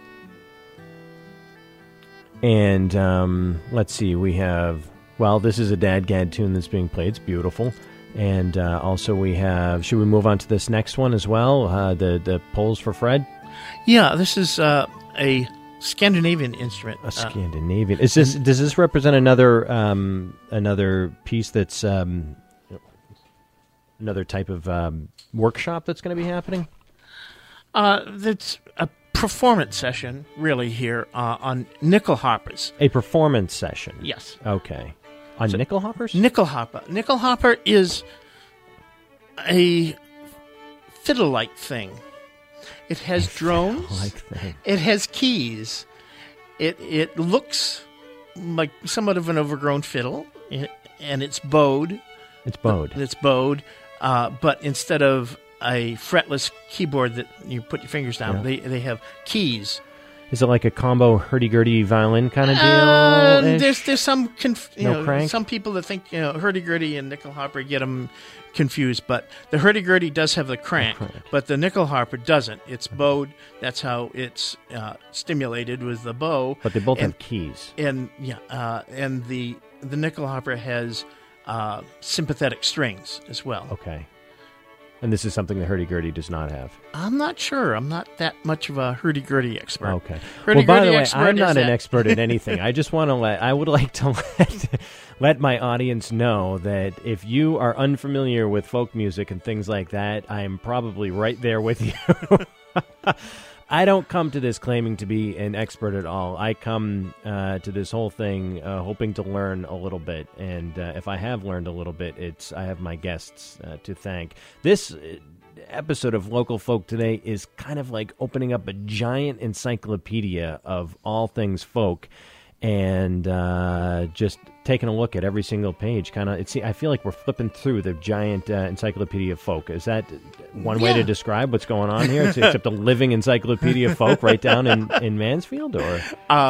And let's see, we have, this is a Dadgad tune that's being played. It's beautiful. And also we have, should we move on to this next one as well, the Poles for Fred? Yeah, this is a Scandinavian instrument. A Scandinavian. Does this represent another piece that's another type of workshop that's going to be happening? That's a performance session, really, here on Nickelhoppers. A performance session? Yes. Okay. On Nickelhoppers? Nickelhopper. Nickelhopper is a fiddle-like thing. It has drones. Fiddle-like thing. It has keys. It looks like somewhat of an overgrown fiddle, and it's bowed. It's bowed. But instead of a fretless keyboard that you put your fingers down, they have keys. Is it like a combo hurdy-gurdy violin kind of deal? There's some crank? some people that think hurdy-gurdy and Nickelhopper get them confused, but the hurdy-gurdy does have the crank, but the Nickelhopper doesn't. It's bowed. That's how it's stimulated with the bow. But they both have keys. And and the Nickelhopper has sympathetic strings as well. Okay. And this is something the hurdy-gurdy does not have. I'm not sure. I'm not that much of a hurdy-gurdy expert. Okay. Hurdy-gurdy by the way, expert I'm not is an expert at anything. I just want to I would like to let my audience know that if you are unfamiliar with folk music and things like that, I am probably right there with you. I don't come to this claiming to be an expert at all. I come to this whole thing hoping to learn a little bit, and if I have learned a little bit, I have my guests to thank. This episode of Local Folk Today is kind of like opening up a giant encyclopedia of all things folk, and just taking a look at every single page. I feel like we're flipping through the giant encyclopedia of folk. Is that one way to describe what's going on here? Except a living encyclopedia of folk right down in Mansfield, or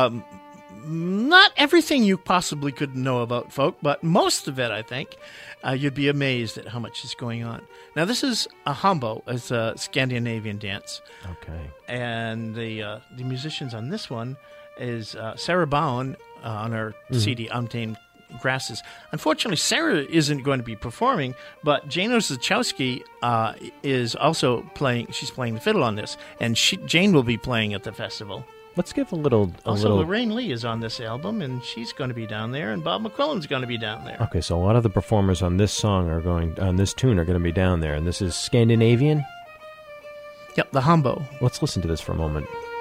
not everything you possibly could know about folk, but most of it, I think. You'd be amazed at how much is going on. Now, this is a hambo, as a Scandinavian dance. Okay. And the musicians on this one is Sarah Bowen on her CD, Untamed Grasses. Unfortunately, Sarah isn't going to be performing, but Jane Orzechowski is also playing. She's playing the fiddle on this, and Jane will be playing at the festival. Let's give a little... Lorraine Lee is on this album, and she's going to be down there, and Bob McQuillan's going to be down there. Okay, so a lot of the performers on this song on this tune are going to be down there, and this is Scandinavian? Yep, the hambo. Let's listen to this for a moment.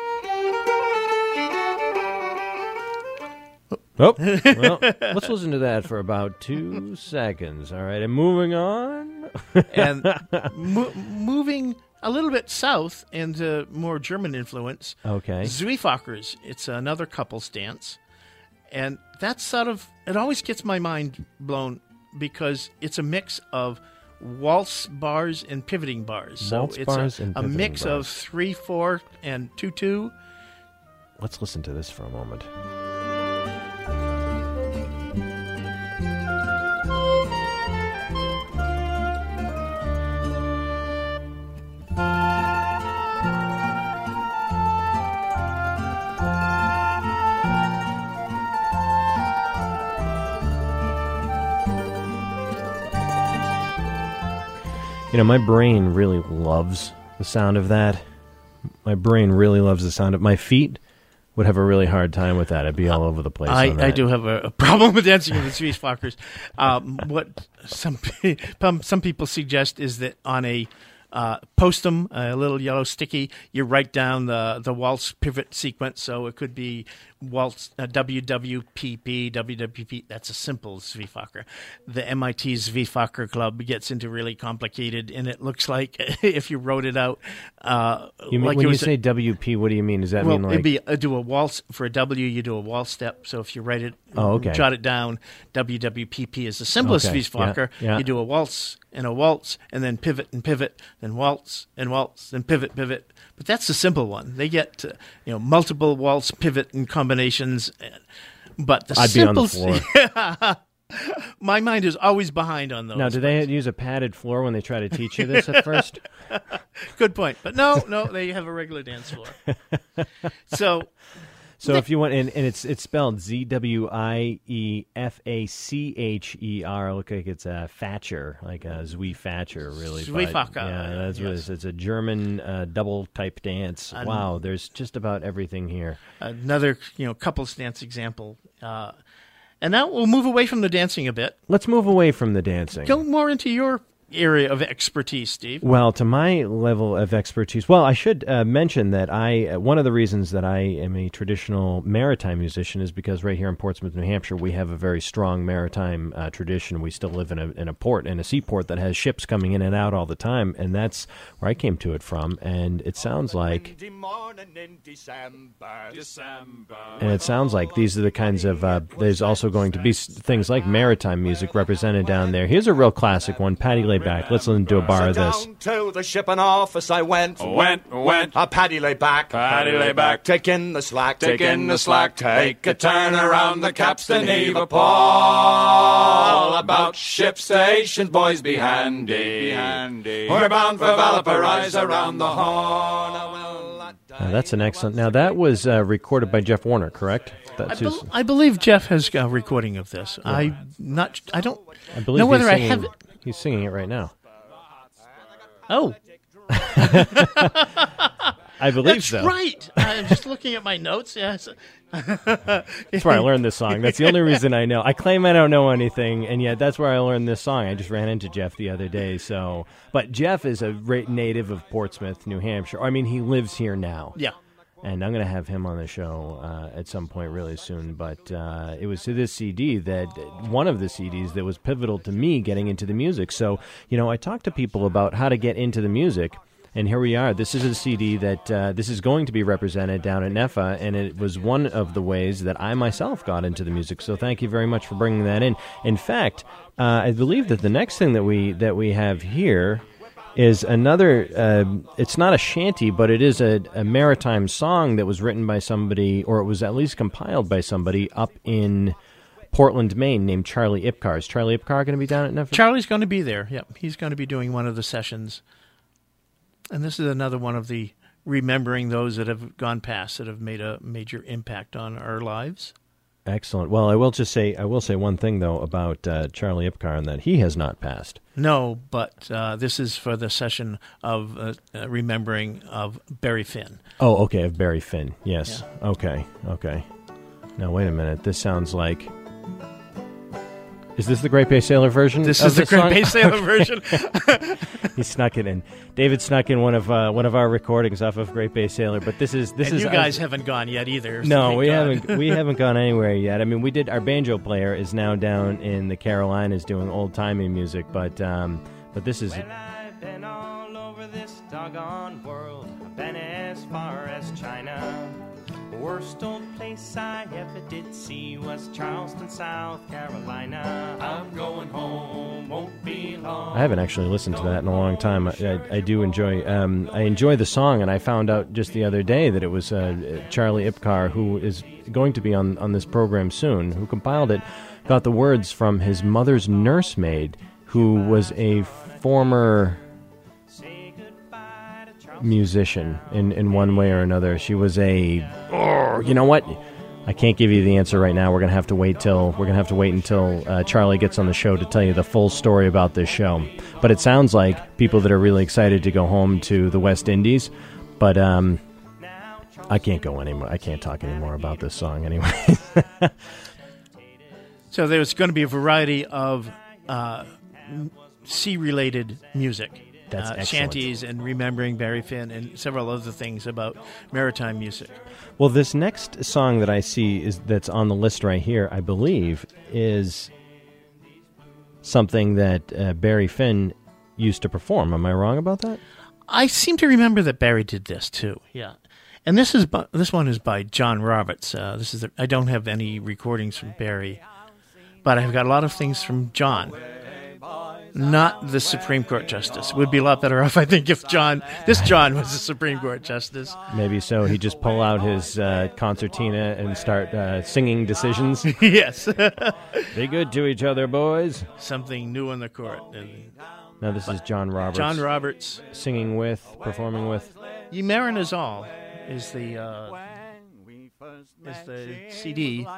Oh, well, let's listen to that for about 2 seconds. All right, and moving on. And moving a little bit south into more German influence. Okay. Zweifackers. It's another couple's dance. And that's it always gets my mind blown because it's a mix of waltz bars and pivoting bars. So Waltz it's bars and a pivoting mix bars. of 3/4 and 2/2. Let's listen to this for a moment. You know, my brain really loves the sound of that. My brain really loves the sound of my feet. Would have a really hard time with that. I'd be all over the place. on that. I do have a problem with dancing with the Zwiefakers. What some people suggest is that on a postum, a little yellow sticky, you write down the waltz pivot sequence. So it could be waltz WWPP, WWPP. That's a simple Zwiefaker. The MIT Zwiefaker Club gets into really complicated, and it looks like if you wrote it out, You mean, like when it you was say WP, what do you mean? Does that mean like... it'd be do a waltz for a W. You do a waltz step. So if you write it, jot it down. WWPP is the simplest Okay. Zwiefaker. Yeah. You do a waltz, and then pivot, then waltz, then pivot. But that's the simple one. They get multiple waltz, pivot, and combinations. But the I'd be on the simple. floor. My mind is always behind on those. Now, do they use a padded floor when they try to teach you this at first? Good point. But no, they have a regular dance floor. So if you want, and it's spelled Zwiefacher. Look like it's a Thatcher, like a Zwiefacher, really. Zwiefacher. Yeah, that's what it is. It's a German double type dance. Wow, there's just about everything here. Another couples dance example. And now we'll move away from the dancing a bit. Let's move away from the dancing. Go more into your area of expertise, Steve. Well, to my level of expertise, I should mention that one of the reasons that I am a traditional maritime musician is because right here in Portsmouth, New Hampshire, we have a very strong maritime tradition. We still live in a port, in a seaport that has ships coming in and out all the time, and that's where I came to it from. And it sounds like, these are the kinds of. There's also going to be things like maritime music represented down there. Here's a real classic one, Paddy Lay Back. Let's listen to a bar of this. Down to the shipping office I went. Paddy lay back. Taking the slack. Take a turn around the capstan heave a pawl. About ship stations, boys, be handy. We're bound for Valparaiso around the Horn. That's an excellent. Now that was recorded by Jeff Warner, correct? I believe Jeff has a recording of this. Yeah. I don't believe know whether I singing, have it. He's singing it right now. Oh. I believe That's so. right. I'm just looking at my notes. Yes. That's where I learned this song. That's the only reason I know. I claim I don't know anything, and yet that's where I learned this song. I just ran into Jeff the other day. But Jeff is a native of Portsmouth, New Hampshire. I mean, he lives here now. Yeah. And I'm going to have him on the show at some point really soon. But it was to this CD one of the CDs that was pivotal to me getting into the music. So, I talk to people about how to get into the music. And here we are. This is a CD that this is going to be represented down at NEFA, and it was one of the ways that I myself got into the music. So thank you very much for bringing that in. In fact, I believe that the next thing that we have here is another, it's not a shanty, but it is a maritime song that was written by somebody, or it was at least compiled by somebody up in Portland, Maine, named Charlie Ipcar. Is Charlie Ipcar going to be down at NEFA? Charlie's going to be there. Yep. He's going to be doing one of the sessions. And this is another one of the remembering those that have gone past, that have made a major impact on our lives. Excellent. Well, I will say one thing, though, about Charlie Ipcar, and that he has not passed. No, but this is for the session of remembering of Barry Finn. Oh, okay, of Barry Finn. Yes. Yeah. Okay. Now, wait a minute. This sounds like... Is this the Great Bay Sailor version? This is the Great Bay Sailor version. He snuck it in. David snuck in one of our recordings off of Great Bay Sailor, but this is. You guys haven't gone yet either. No, we haven't. We haven't gone anywhere yet. I mean, we did. Our banjo player is now down in the Carolinas doing old timey music, but this is. Well, I've been all over this doggone world. I've been as far as China. The worst old place I ever did see was Charleston, South Carolina. I'm going home, won't be long. I haven't actually listened to that in a long time. I do enjoy. I enjoy the song, and I found out just the other day that it was Charlie Ipcar, who is going to be on this program soon, who compiled it. Got the words from his mother's nursemaid, who was a former musician in one way or another. She was you know what? I can't give you the answer right now. We're gonna have to wait until Charlie gets on the show to tell you the full story about this show. But it sounds like people that are really excited to go home to the West Indies. But I can't go anymore. I can't talk anymore about this song anyway. So there's going to be a variety of sea-related music. That's excellent. Shanties and Remembering Barry Finn and several other things about maritime music. Well, this next song that I see that's on the list right here, I believe, is something that Barry Finn used to perform. Am I wrong about that? I seem to remember that Barry did this too. Yeah, and this one is by John Roberts. I don't have any recordings from Barry, but I've got a lot of things from John. Not the Supreme Court Justice. Would be a lot better off, I think, if this John was the Supreme Court Justice. Maybe so. He'd just pull out his concertina and start singing decisions. Yes. Be good to each other, boys. Something new in the court. Now this is John Roberts. John Roberts. Performing with. Ye Mariners All is the CD.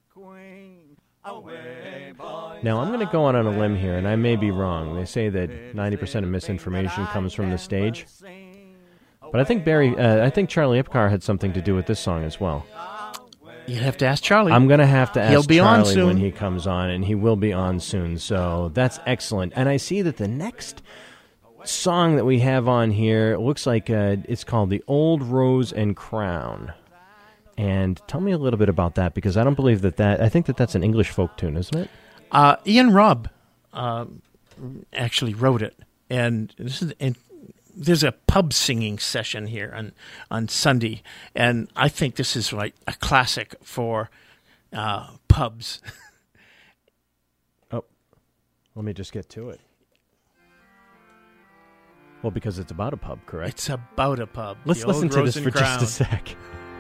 Now, I'm going to go on a limb here, and I may be wrong. They say that 90% of misinformation comes from the stage. But I think Charlie Ipcar had something to do with this song as well. You'd have to ask Charlie. I'm going to have to ask He'll be Charlie on soon. when he comes on, and he will be on soon. So that's excellent. And I see that the next song that we have on here looks like it's called The Old Rose and Crown. And tell me a little bit about that, because I don't believe I think that's an English folk tune, isn't it? Ian Robb actually wrote it. And there's a pub singing session here on Sunday. And I think this is like a classic for pubs. Oh, let me just get to it. Well, because it's about a pub, correct? It's about a pub. Let's listen to this for just a sec.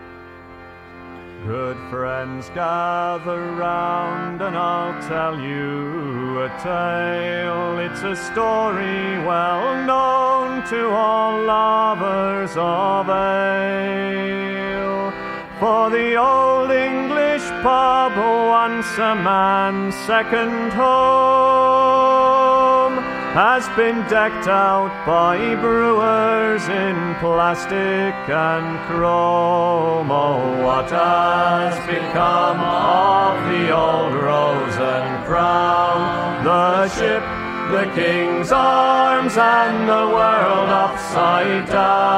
Good friends, gather round and I'll tell you a tale. It's a story well known to all lovers of ale. For the old English pub, once a man's second home, has been decked out by brewers in plastic and chrome. Oh, what has become of the old Rose and Crown? The ship, the King's Arms, and the world upside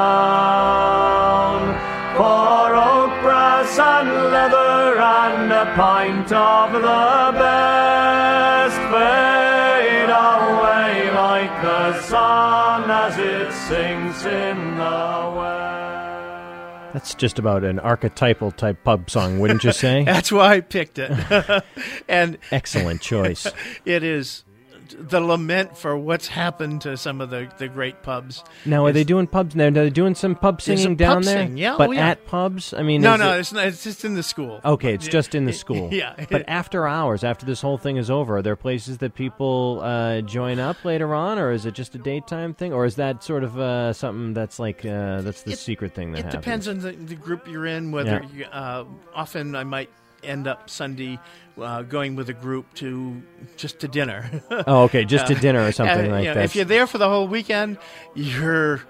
down. For oak, brass, and leather, and a pint of the best, fade away like the sun as it sinks in the west. That's just about an archetypal type pub song, wouldn't you say? That's why I picked it. And excellent choice. It is the lament for what's happened to some of the great pubs. Now, are they doing pubs? Now, are they doing some pub singing down there? Yeah, but at pubs? I mean, no, it's not. It's just in the school. Okay, it's just in the school. Yeah. But after hours, after this whole thing is over, are there places that people join up later on, or is it just a daytime thing, or is that sort of something that's like that's the secret thing that happens? It depends on the group you're in. Whether often I might end up Sunday going with a group to dinner. Oh, okay, just to dinner or something like that. If you're there for the whole weekend, you're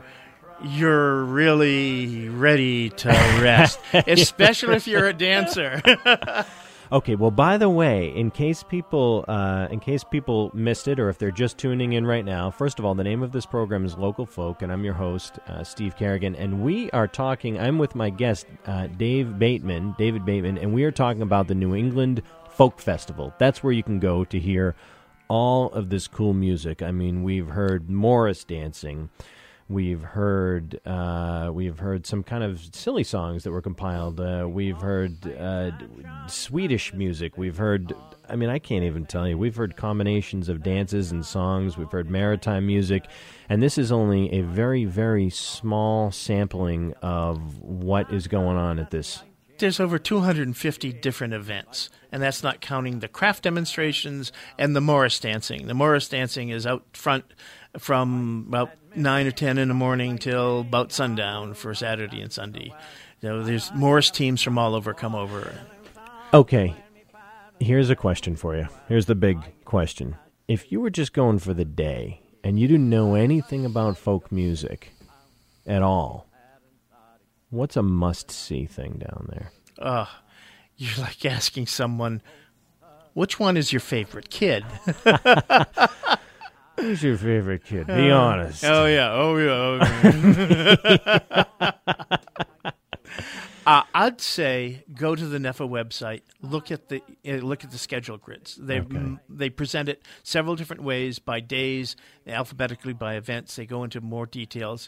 really ready to rest, especially if you're a dancer. Okay, well, by the way, in case people missed it, or if they're just tuning in right now, first of all, the name of this program is Local Folk, and I'm your host, Steve Kerrigan, and we are talking. I'm with my guest, David Bateman, and we are talking about the New England Folk Festival. That's where you can go to hear all of this cool music. I mean, we've heard Morris dancing. We've heard some kind of silly songs that were compiled. We've heard Swedish music. We've heard, I mean, I can't even tell you. We've heard combinations of dances and songs. We've heard maritime music. And this is only a very, very small sampling of what is going on at this. There's over 250 different events, and that's not counting the craft demonstrations and the Morris dancing. The Morris dancing is out front from about 9 or 10 in the morning till about sundown for Saturday and Sunday. There's Morris teams from all over come over. Okay, here's a question for you. Here's the big question. If you were just going for the day and you didn't know anything about folk music at all, what's a must-see thing down there? You're like asking someone, which one is your favorite kid? Who's your favorite kid? Be honest. Oh, yeah. I'd say go to the NEFA website, look at the schedule grids. They present it several different ways, by days, alphabetically by events. They go into more details.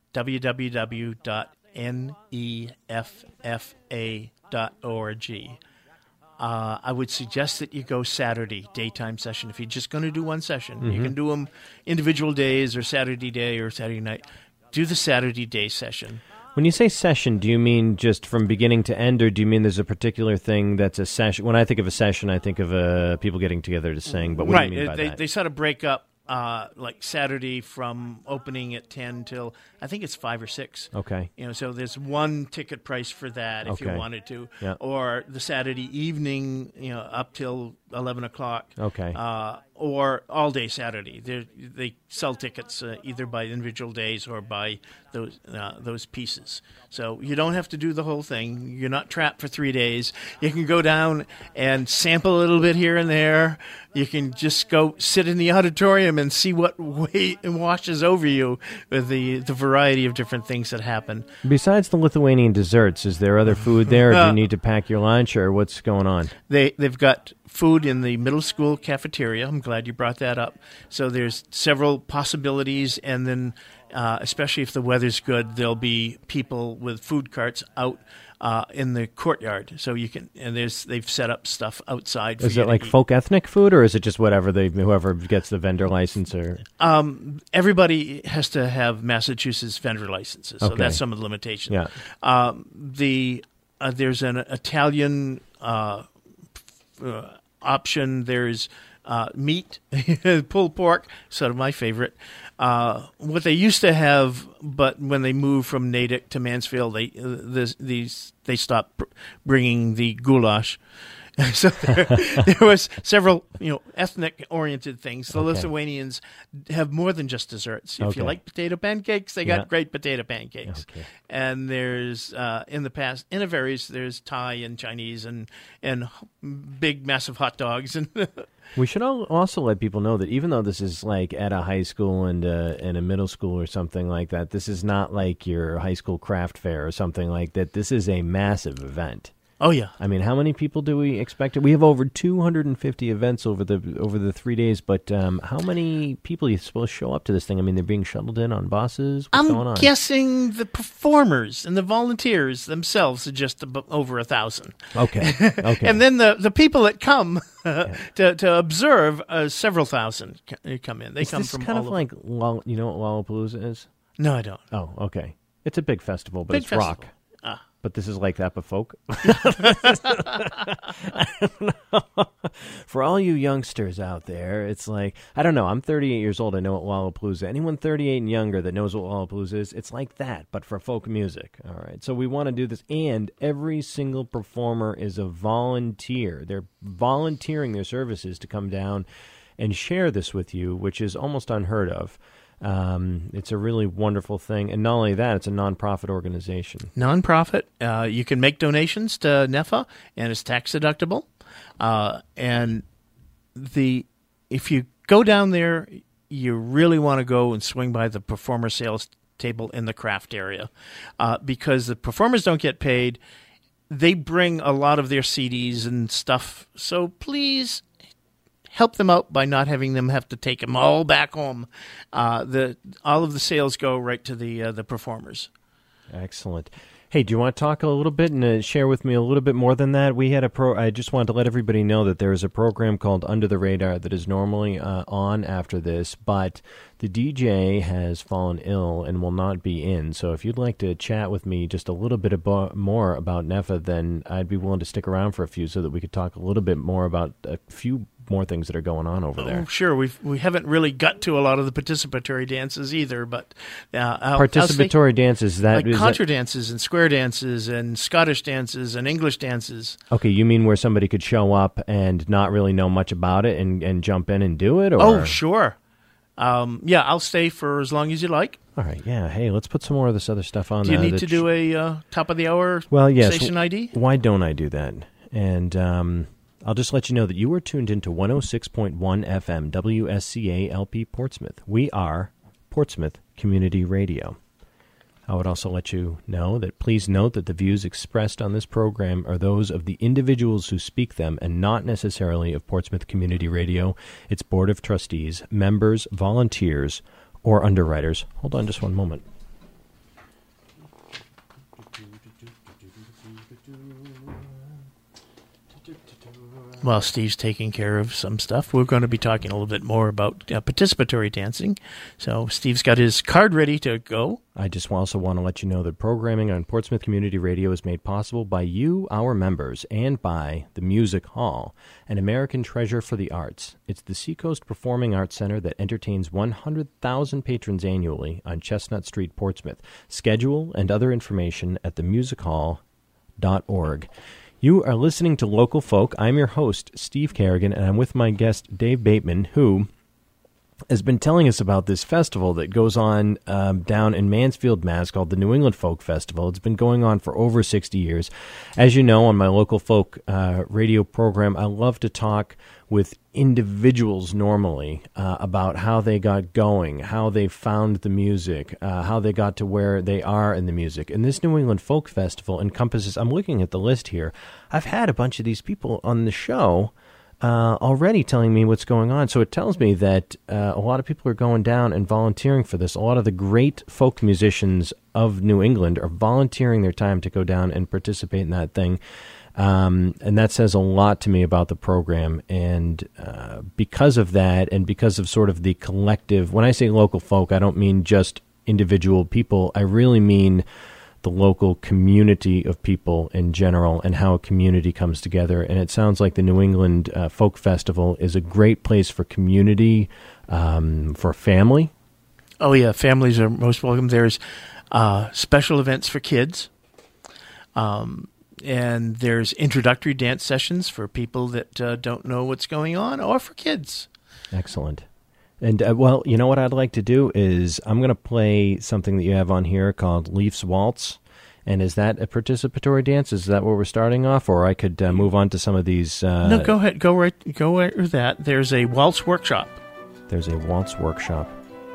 www.neffa.org. I would suggest that you go Saturday, daytime session. If you're just going to do one session, you can do them individual days or Saturday day or Saturday night. Do the Saturday day session. When you say session, do you mean just from beginning to end, or do you mean there's a particular thing that's a session? When I think of a session, I think of people getting together to sing, but what do you mean by that? They sort of break up. Like Saturday from opening at 10 till I think it's 5 or 6. Okay. So there's one ticket price for that if you wanted to. Yeah. Or the Saturday evening, up till 11 o'clock. Okay. Or all day Saturday. They sell tickets either by individual days or by those pieces. So you don't have to do the whole thing. You're not trapped for 3 days. You can go down and sample a little bit here and there. You can just go sit in the auditorium and see what washes over you with the variety of different things that happen. Besides the Lithuanian desserts, is there other food there? Or do you need to pack your lunch, or what's going on? They've got food in the middle school cafeteria. I'm glad you brought that up. So there's several possibilities, and then especially if the weather's good, there'll be people with food carts out in the courtyard. So you can, and they've set up stuff outside. For is it like folk ethnic food, or is it just whoever gets the vendor license? Or everybody has to have Massachusetts vendor licenses, so that's some of the limitations. Yeah. There's an Italian option. There's meat, pulled pork, sort of my favorite. What they used to have, but when they moved from Natick to Mansfield, they stopped bringing the goulash. So there was several, ethnic-oriented things. The Lithuanians have more than just desserts. If you like potato pancakes, they got great potato pancakes. Okay. And there's in the past, in Averies, there's Thai and Chinese and big, massive hot dogs. And we should also let people know that even though this is like at a high school and a middle school or something like that, this is not like your high school craft fair or something like that. This is a massive event. Oh, yeah. I mean, how many people do we expect? We have over 250 events over the 3 days, but how many people are you supposed to show up to this thing? I mean, they're being shuttled in on buses? What's going on? I'm guessing the performers and the volunteers themselves are just over 1,000. Okay. And then the people that come to observe, several thousand come in. They come from all over. Like, you know what Lollapalooza is? No, I don't. Oh, okay. It's a big festival, but it's rock. But this is like that, but folk. For all you youngsters out there, it's like, I don't know, I'm 38 years old, I know what Lollapalooza. Anyone 38 and younger that knows what Lollapalooza is, it's like that, but for folk music. All right, so we want to do this, and every single performer is a volunteer. They're volunteering their services to come down and share this with you, which is almost unheard of. It's a really wonderful thing. And not only that, it's a nonprofit organization. Nonprofit. You can make donations to NEFA, and it's tax deductible. And if you go down there, you really want to go and swing by the performer sales table in the craft area, because the performers don't get paid. They bring a lot of their CDs and stuff. So please help them out by not having them have to take them all back home. All of the sales go right to the performers. Excellent. Hey, do you want to talk a little bit and share with me a little bit more than that? We had I just wanted to let everybody know that there is a program called Under the Radar that is normally on after this, but the DJ has fallen ill and will not be in. So if you'd like to chat with me just a little bit more about NEFA, then I'd be willing to stick around for a few so that we could talk a little bit more about a few more things that are going on over there. Sure. We haven't really got to a lot of the participatory dances either, but participatory dances, like contra dances and square dances and Scottish dances and English dances. Okay, you mean where somebody could show up and not really know much about it and jump in and do it? Or? Oh, sure. Yeah, I'll stay for as long as you like. All right, yeah. Hey, let's put some more of this other stuff on. Do you need to do a top of the hour station ID? Why don't I do that? And I'll just let you know that you are tuned into 106.1 FM WSCA LP Portsmouth. We are Portsmouth Community Radio. I would also let you know that please note that the views expressed on this program are those of the individuals who speak them and not necessarily of Portsmouth Community Radio, its Board of Trustees, members, volunteers, or underwriters. Hold on just one moment. While Steve's taking care of some stuff, we're going to be talking a little bit more about participatory dancing. So Steve's got his card ready to go. I just also want to let you know that programming on Portsmouth Community Radio is made possible by you, our members, and by the Music Hall, an American treasure for the arts. It's the Seacoast Performing Arts Center that entertains 100,000 patrons annually on Chestnut Street, Portsmouth. Schedule and other information at themusichall.org. You are listening to Local Folk. I'm your host, Steve Kerrigan, and I'm with my guest, Dave Bateman, who has been telling us about this festival that goes on down in Mansfield, Mass, called the New England Folk Festival. It's been going on for over 60 years. As you know, on my Local Folk radio program, I love to talk with individuals normally about how they got going, how they found the music, how they got to where they are in the music. And this New England Folk Festival encompasses, I'm looking at the list here, I've had a bunch of these people on the show already telling me what's going on. So it tells me that a lot of people are going down and volunteering for this. A lot of the great folk musicians of New England are volunteering their time to go down and participate in that thing. And that says a lot to me about the program. And because of that, and because of sort of the collective, when I say local folk, I don't mean just individual people. I really mean the local community of people in general and how a community comes together. And it sounds like the New England Folk Festival is a great place for community, for family. Oh, yeah. Families are most welcome. There's special events for kids. And there's introductory dance sessions for people that don't know what's going on, or for kids. Excellent. And, well, you know what I'd like to do is I'm going to play something that you have on here called Leaf's Waltz. And is that a participatory dance? Is that where we're starting off? Or I could move on to some of these... No, go ahead. Go right with that. There's a waltz workshop. There's a waltz workshop.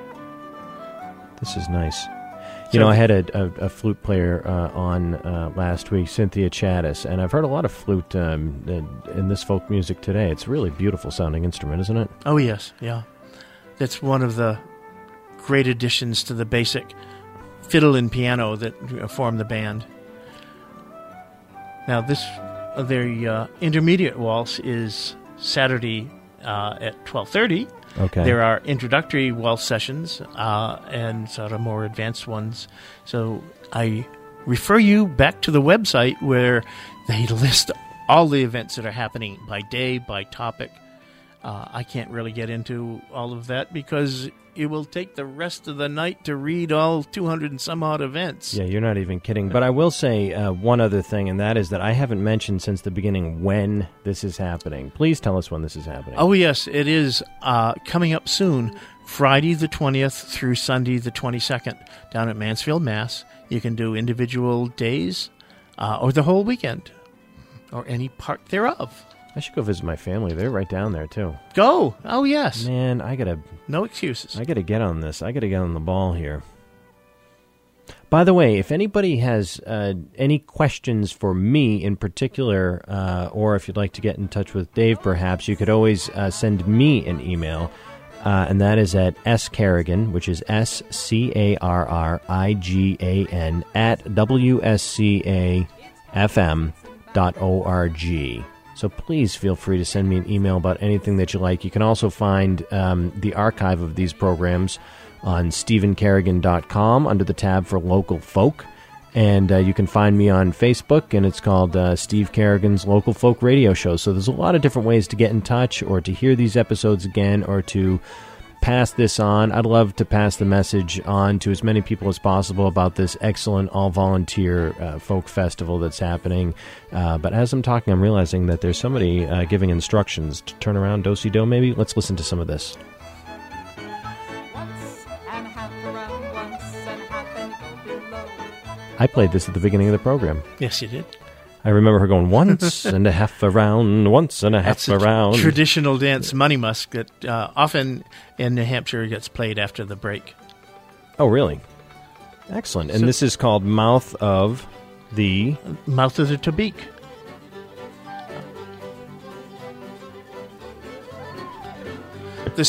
This is nice. You know, I had a flute player on last week, Cynthia Chattis, and I've heard a lot of flute in this folk music today. It's a really beautiful sounding instrument, isn't it? Oh, yes, yeah. That's one of the great additions to the basic fiddle and piano that form the band. Now, the intermediate waltz is Saturday at 12:30. Okay. There are introductory waltz sessions and sort of more advanced ones. So I refer you back to the website where they list all the events that are happening by day, by topic. I can't really get into all of that because it will take the rest of the night to read all 200 and some odd events. Yeah, you're not even kidding. But I will say one other thing, and that is that I haven't mentioned since the beginning when this is happening. Please tell us when this is happening. Oh, yes, it is coming up soon, Friday the 20th through Sunday the 22nd, down at Mansfield, Mass. You can do individual days or the whole weekend or any part thereof. I should go visit my family. They're right down there, too. Go. Oh, yes. Man, I got to... No excuses. I got to get on this. I got to get on the ball here. By the way, if anybody has any questions for me in particular, or if you'd like to get in touch with Dave, perhaps, you could always send me an email, and that is at scarrigan, which is SCARRIGAN, at WSCAFM.org. So please feel free to send me an email about anything that you like. You can also find the archive of these programs on StephenCarrigan.com under the tab for Local Folk. And you can find me on Facebook, and it's called Steve Carrigan's Local Folk Radio Show. So there's a lot of different ways to get in touch or to hear these episodes again or to pass this on. I'd love to pass the message on to as many people as possible about this excellent all-volunteer folk festival that's happening. But as I'm talking, I'm realizing that there's somebody giving instructions to turn around, do-si-do maybe. Let's listen to some of this. I played this at the beginning of the program. Yes, you did. I remember her going, once and a half around, once and a half around. Traditional dance, Money Musk, that often in New Hampshire gets played after the break. Oh, really? Excellent. And this is called Mouth of the Tobique. The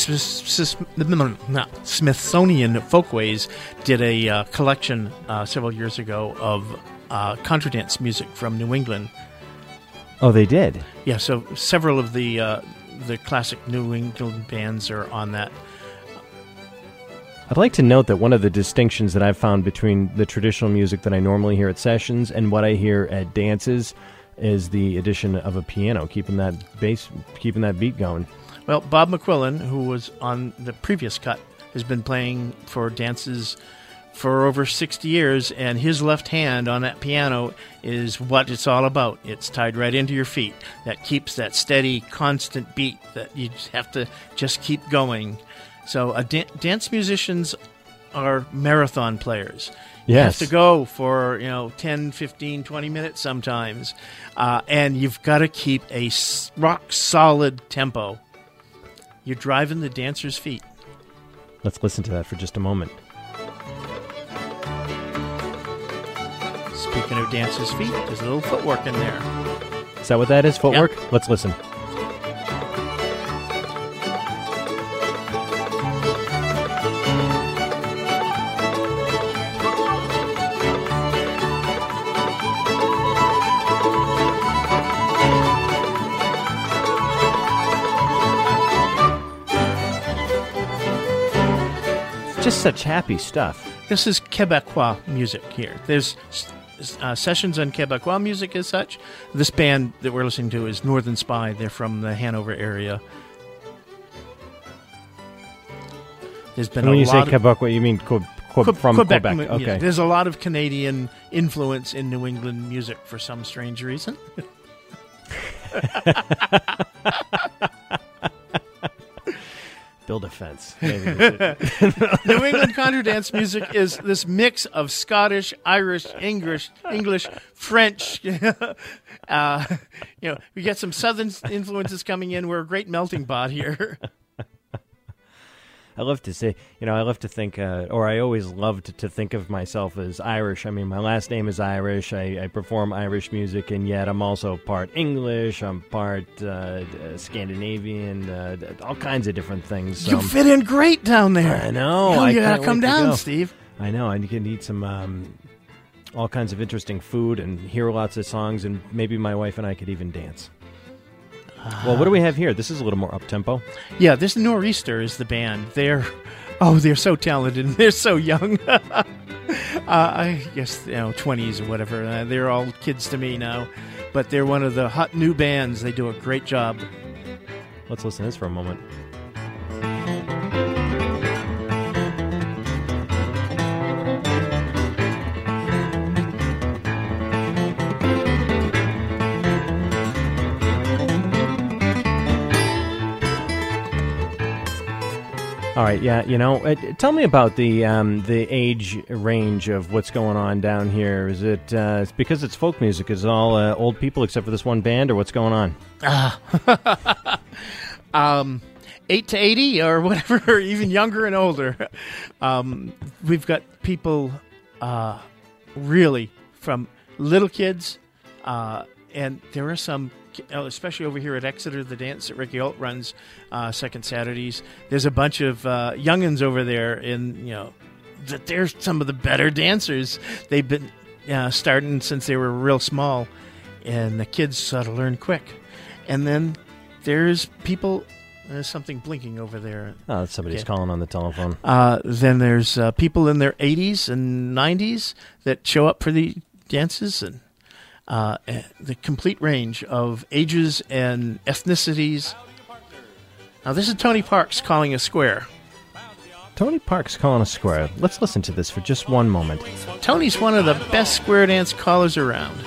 Smithsonian Folkways did a collection several years ago of contra dance music from New England. Oh, they did? Yeah, so several of the classic New England bands are on that. I'd like to note that one of the distinctions that I've found between the traditional music that I normally hear at sessions and what I hear at dances is the addition of a piano, keeping that beat going. Well, Bob McQuillan, who was on the previous cut, has been playing for dances for over 60 years, and his left hand on that piano is what it's all about. It's tied right into your feet. That keeps that steady, constant beat that you have to just keep going. So dance musicians are marathon players. You Yes. have to go for 10, 15, 20 minutes sometimes, and you've got to keep a rock-solid tempo. You're driving the dancer's feet. Let's listen to that for just a moment. Speaking of dancer's feet, there's a little footwork in there. Is that what that is, footwork? Yep. Let's listen. Just such happy stuff. This is Quebecois music here. There's sessions on Quebecois music as such. This band that we're listening to is Northern Spy. They're from the Hanover area. There's been And when a you say lot Quebecois, you mean from Quebec. Okay. There's a lot of Canadian influence in New England music for some strange reason. Build a fence. New England contra dance music is this mix of Scottish, Irish, English, French. We get some Southern influences coming in. We're a great melting pot here. I love to say, I love to think, or I always loved to think of myself as Irish. I mean, my last name is Irish. I perform Irish music, and yet I'm also part English. I'm part Scandinavian, all kinds of different things. You fit in great down there. I know. You gotta come down, Steve. I know. I can eat some all kinds of interesting food and hear lots of songs, and maybe my wife and I could even dance. Well, what do we have here? This is a little more up-tempo. Yeah, this Nor'easter is the band. They're so talented and they're so young. I guess, 20s or whatever. They're all kids to me now. But they're one of the hot new bands. They do a great job. Let's listen to this for a moment. All right, yeah, tell me about the age range of what's going on down here. Is it it's because it's folk music? Is it all old people except for this one band, or what's going on? 8 to 80 or whatever, or even younger and older. We've got people really, from little kids, and there are some, especially over here at Exeter, the dance that Ricky Holt runs second Saturdays. There's a bunch of youngins over there, and that they're some of the better dancers. They've been starting since they were real small, and the kids sort of learn quick. And then there's people. There's something blinking over there. Oh, somebody's calling on the telephone. Then there's people in their 80s and 90s that show up for the dances, and the complete range of ages and ethnicities. Now, this is Tony Parks calling a square. Tony Parks calling a square. Let's listen to this for just one moment. Tony's one of the best square dance callers around.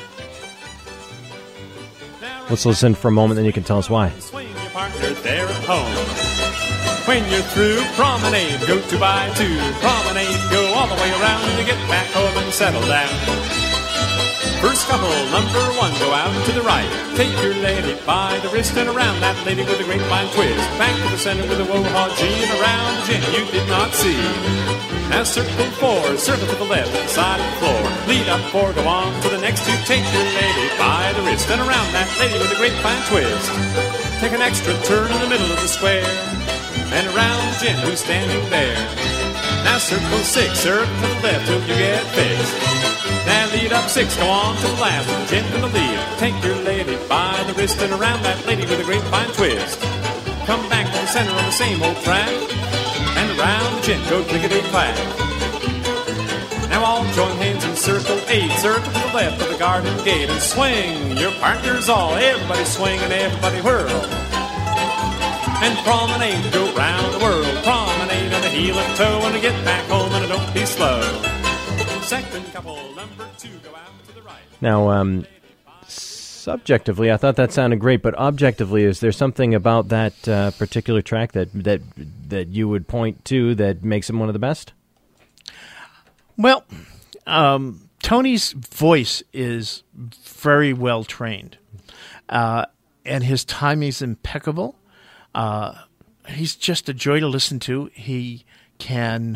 Let's listen for a moment, then you can tell us why. Partner there at home. When you're through, promenade, go 2x2. Promenade, go all the way around and you get back home and settle down. First couple, number one, go out to the right. Take your lady by the wrist and around that lady with a grapevine twist. Back to the center with a wohaw G and around the gin you did not see. Now circle 4, circle to the left, at the side of the floor. Lead up 4, go on to the next 2. Take your lady by the wrist and around that lady with a grapevine twist. Take an extra turn in the middle of the square and around the gin who's standing there. Now circle 6, circle to the left till you get fixed. Now lead up 6, go on to the last with the gin in the lead. Take your lady by the wrist and around that lady with a grapevine twist. Come back to the center on the same old track and around the gin go clickety-clack. Now all join hands in circle 8, circle to the left of the garden gate and swing. Your partners all, everybody swing and everybody whirl. And promenade, go round the world. Promenade on the heel and toe and get back home and don't be slow. Second couple, number 2, go out to the right. Now, subjectively, I thought that sounded great, but objectively, is there something about that particular track that you would point to that makes him one of the best? Well, Tony's voice is very well trained, and his timing is impeccable. He's just a joy to listen to. He can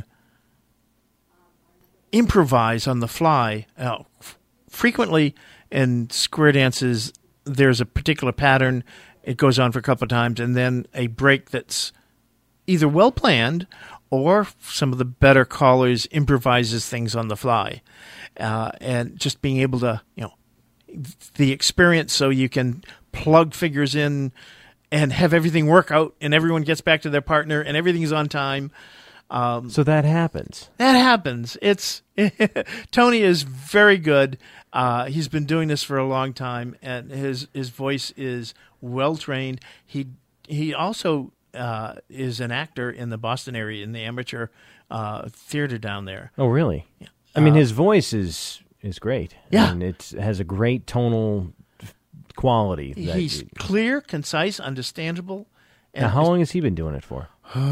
improvise on the fly. Frequently in square dances, there's a particular pattern. It goes on for a couple of times, and then a break that's either well planned or some of the better callers improvises things on the fly. And just being able to, the experience so you can plug figures in and have everything work out and everyone gets back to their partner and everything's on time. So that happens. That happens. Tony is very good. He's been doing this for a long time, and his voice is well trained. He also is an actor in the Boston area in the amateur theater down there. Oh, really? Yeah. I mean, his voice is great. Yeah, and it has a great tonal quality. He's clear, concise, understandable. And now, how long has he been doing it for?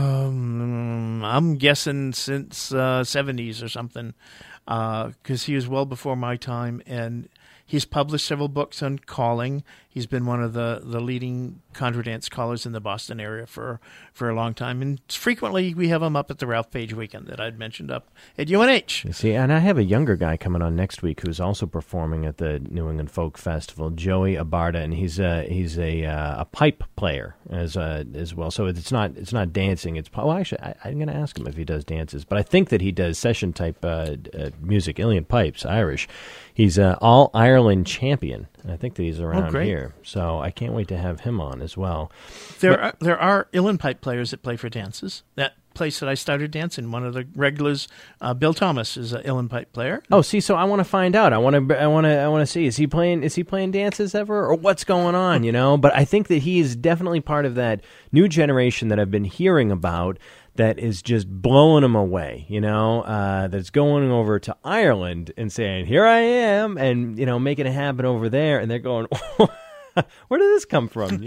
I'm guessing since 70s or something, because he was well before my time, and he's published several books on calling. He's been one of the leading contra dance callers in the Boston area for a long time, and frequently we have him up at the Ralph Page Weekend that I'd mentioned up at UNH. You see, and I have a younger guy coming on next week who's also performing at the New England Folk Festival, Joey Abarta, and he's a pipe player as well. So it's not dancing. Actually, I'm going to ask him if he does dances, but I think that he does session type music, Ilian pipes, Irish. He's All Ireland champion. I think that he's around here, so I can't wait to have him on as well. There are Uilleann pipe players that play for dances. That place that I started dancing, one of the regulars, Bill Thomas, is an Uilleann pipe player. Oh, see, so I want to find out. I want to see. Is he playing dances ever, or what's going on? But I think that he is definitely part of that new generation that I've been hearing about. That is just blowing him away, that's going over to Ireland and saying, here I am, and, making it happen over there. And they're going, where did this come from,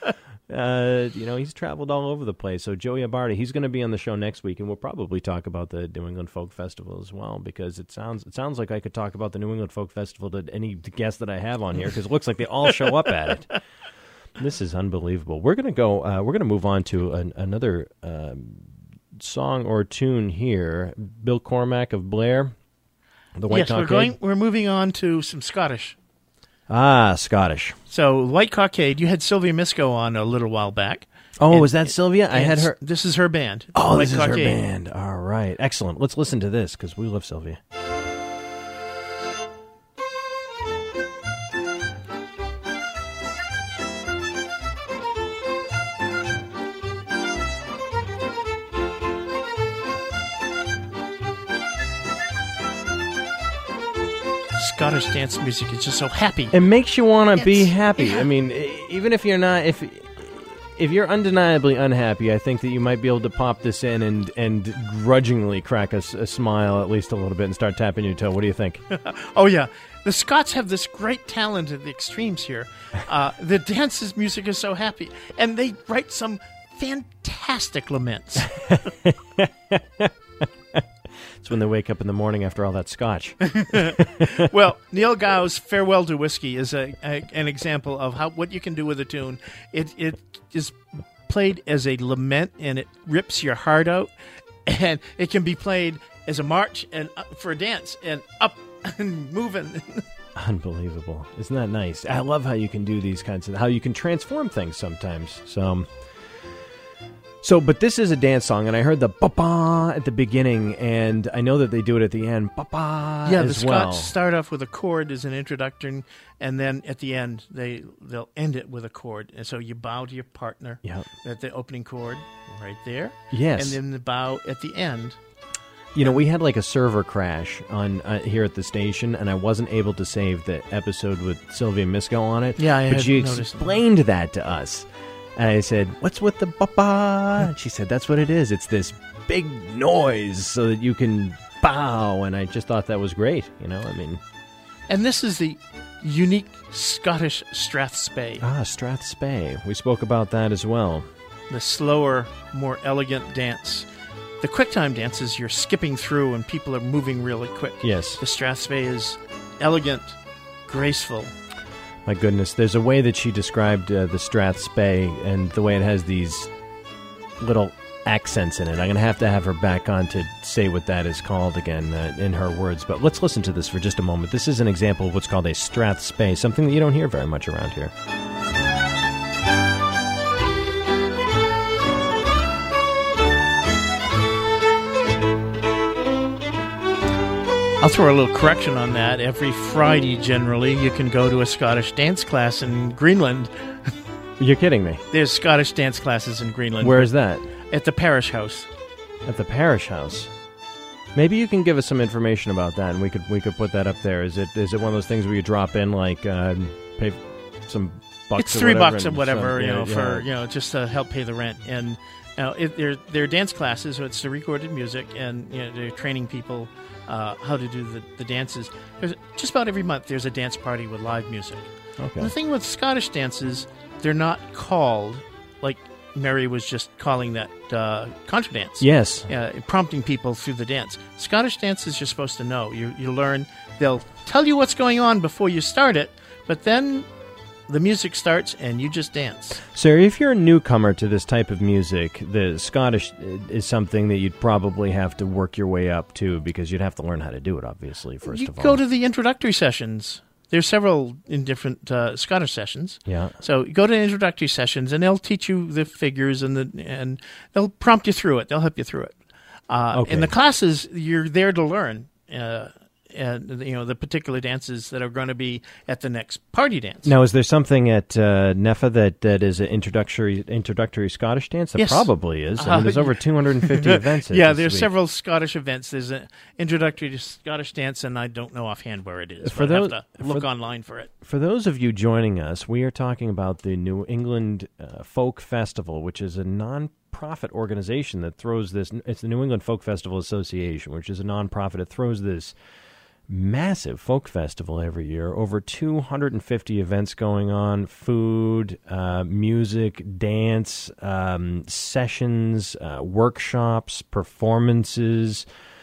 he's traveled all over the place. So Joey Abarta, he's going to be on the show next week, and we'll probably talk about the New England Folk Festival as well, because it sounds like I could talk about the New England Folk Festival to any guest that I have on here, because it looks like they all show up at it. This is unbelievable. We're going to move on to another song or tune here. Bill Cormack of Blair. The White Cockade? We're moving on to some Scottish. Ah, Scottish. So, White Cockade, you had Sylvia Misco on a little while back. Oh, was that Sylvia? I had her. This is her band. Oh, this White is her Cockade. band. All right. Excellent. Let's listen to this because we love Sylvia. Scottish dance music is just so happy. It makes you want to be It's- happy. yeah. I mean, even if you're not, if you're undeniably unhappy, I think that you might be able to pop this in and grudgingly crack a smile at least a little bit and start tapping your toe. What do you think? Oh, yeah. The Scots have this great talent at the extremes here. The dance's music is so happy. And they write some fantastic laments. It's when they wake up in the morning after all that scotch. Well, Neil Gow's Farewell to Whiskey is an example of what you can do with a tune. It is played as a lament, and it rips your heart out. And it can be played as a march and for a dance and up and moving. Unbelievable. Isn't that nice? I love how you can do these kinds of, how you can transform things sometimes. So, but this is a dance song, and I heard the ba-ba at the beginning, and I know that they do it at the end, ba-ba Yeah, as the well. Scots start off with a chord as an introduction, and then at the end they'll end it with a chord. And so you bow to your partner at the opening chord right there. Yes. And then the bow at the end. You know, we had like a server crash on here at the station, and I wasn't able to save the episode with Sylvia Misco on it. Yeah, I but had she noticed. explained that to us. And I said, what's with the ba-ba? And she said, that's what it is. It's this big noise so that you can bow. And I just thought that was great. You know, I mean. And this is the unique Scottish strathspey. Ah, strathspey. We spoke about that as well. The slower, more elegant dance. The quicktime dance is you're skipping through and people are moving really quick. Yes. The strathspey is elegant, graceful. My goodness, there's a way that she described the strathspey and the way it has these little accents in it. I'm going to have her back on to say what that is called again in her words. But let's listen to this for just a moment. This is an example of what's called a strathspey, something that you don't hear very much around here. I'll throw a little correction on that. Every Friday, generally, you can go to a Scottish dance class in Greenland. You're kidding me. There's Scottish dance classes in Greenland. Where is that? At the parish house. At the parish house. Maybe you can give us some information about that, and we could put that up there. Is it one of those things where you drop in like pay some bucks? It's or $3 whatever, or whatever, and for just to help pay the rent. And they're dance classes, so it's the recorded music, and they're training people how to do the dances. There's, just about every month there's a dance party with live music. Okay. And the thing with Scottish dances, they're not called like Mary was just calling that contra dance. Yes. Prompting people through the dance. Scottish dances you're supposed to know. You learn. They'll tell you what's going on before you start it, but then the music starts and you just dance. So if you're a newcomer to this type of music, the Scottish is something that you'd probably have to work your way up to because you'd have to learn how to do it, obviously, first You of all. go to the introductory sessions. There's several in different Scottish sessions. Yeah. So you go to introductory sessions, and they'll teach you the figures and they'll prompt you through it. They'll help you through it. Okay. In the classes, you're there to learn. And the particular dances that are going to be at the next party dance. Now, is there something at NEFA that is an introductory Scottish dance? There Yes. probably is. I mean, there's over 250 events. Yeah, this there's week. several Scottish events. There's an introductory to Scottish dance, and I don't know offhand where it is. For but I have those- to look online for it. For those of you joining us, we are talking about the New England Folk Festival, which is a non-profit organization that throws this. It's the New England Folk Festival Association, which is a non-profit. It throws this massive folk festival every year. Over 250 events going on, food, music, dance, sessions, workshops, performances,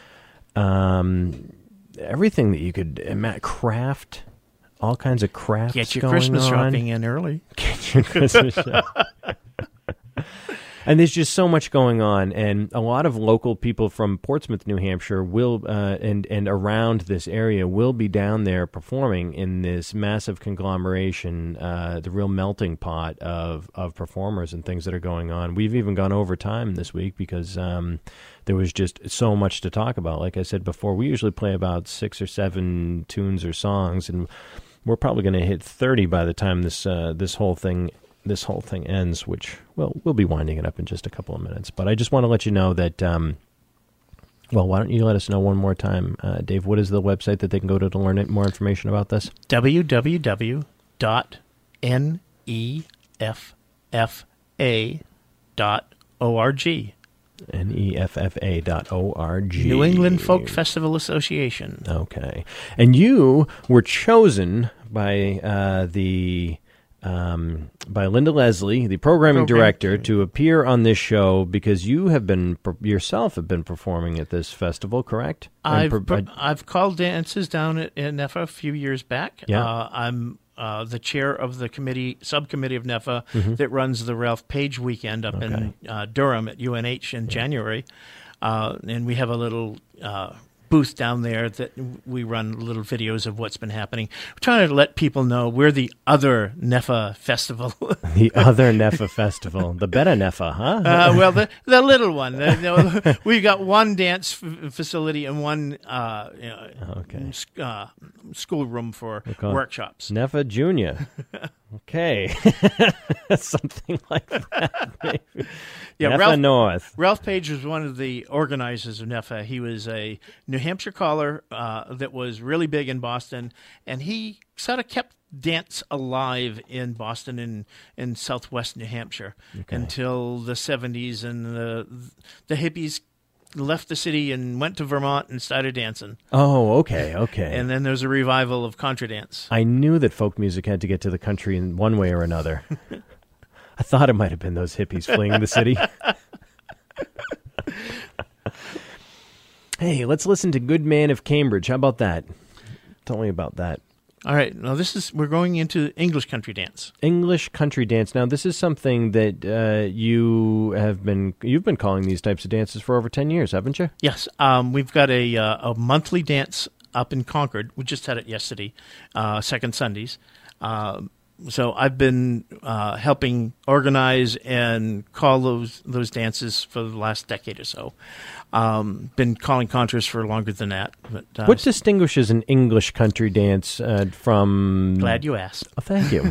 everything that you could imagine, craft, all kinds of crafts Get your going Christmas on. shopping in early. Get your Christmas shopping. And there's just so much going on, and a lot of local people from Portsmouth, New Hampshire, will and around this area will be down there performing in this massive conglomeration, the real melting pot of performers and things that are going on. We've even gone over time this week because there was just so much to talk about. Like I said before, we usually play about 6 or 7 tunes or songs, and we're probably going to hit 30 by the time this whole thing ends, which, well, we'll be winding it up in just a couple of minutes. But I just want to let you know that, well, why don't you let us know one more time, Dave, what is the website that they can go to learn more information about this? www.neffa.org. NEFFA.org. New England Folk Festival Association. Okay. And you were chosen by by Linda Leslie, the programming director, to appear on this show because you have been performing at this festival, correct? I've called dances down at NEFA a few years back. Yeah. I'm the chair of the subcommittee of NEFA that runs the Ralph Page weekend up in Durham at UNH in January. And we have a little booth down there that we run little videos of what's been happening. We're trying to let people know we're the other NEFA festival. The other NEFA festival. The better NEFA, huh? Well, the little one. We've got one dance facility and one schoolroom for workshops. NEFA Junior. Okay. Something like that, maybe. Yeah, NEFA North. Ralph Page was one of the organizers of NEFA. He was a New Hampshire caller that was really big in Boston, and he sort of kept dance alive in Boston and in southwest New Hampshire until the 70s, and the hippies left the city and went to Vermont and started dancing. Oh, okay. And then there's a revival of contra dance. I knew that folk music had to get to the country in one way or another. I thought it might have been those hippies fleeing the city. Hey, let's listen to Good Man of Cambridge. How about that? Tell me about that. All right. Now, we're going into English country dance. English country dance. Now, this is something that you've been calling these types of dances for over 10 years, haven't you? Yes. We've got a monthly dance up in Concord. We just had it yesterday, second Sundays. So I've been helping organize and call those dances for the last decade or so. Been calling contras for longer than that. But, what distinguishes an English country dance from... Glad you asked. Oh, thank you.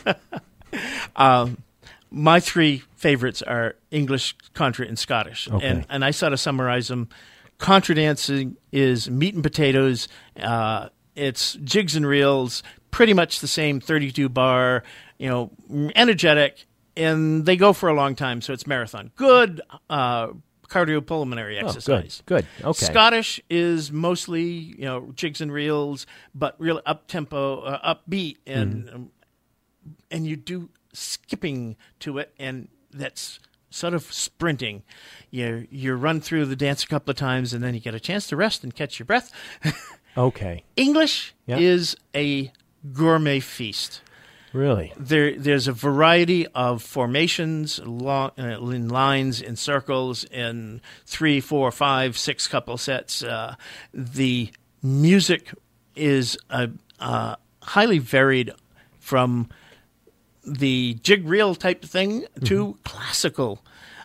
My three favorites are English, contra, and Scottish. Okay. And I sort of summarize them. Contra dancing is meat and potatoes. It's jigs and reels, pretty much the same 32 bar, energetic, and they go for a long time, so it's marathon. Good cardiopulmonary exercise. Good. Okay. Scottish is mostly, jigs and reels, but really up-tempo, upbeat, and you do skipping to it, and that's sort of sprinting. You run through the dance a couple of times, and then you get a chance to rest and catch your breath. Okay. English is a gourmet feast. Really? There's a variety of formations, in lines, in circles, in 3, 4, 5, 6 couple sets. The music is highly varied from the jig reel type thing to classical.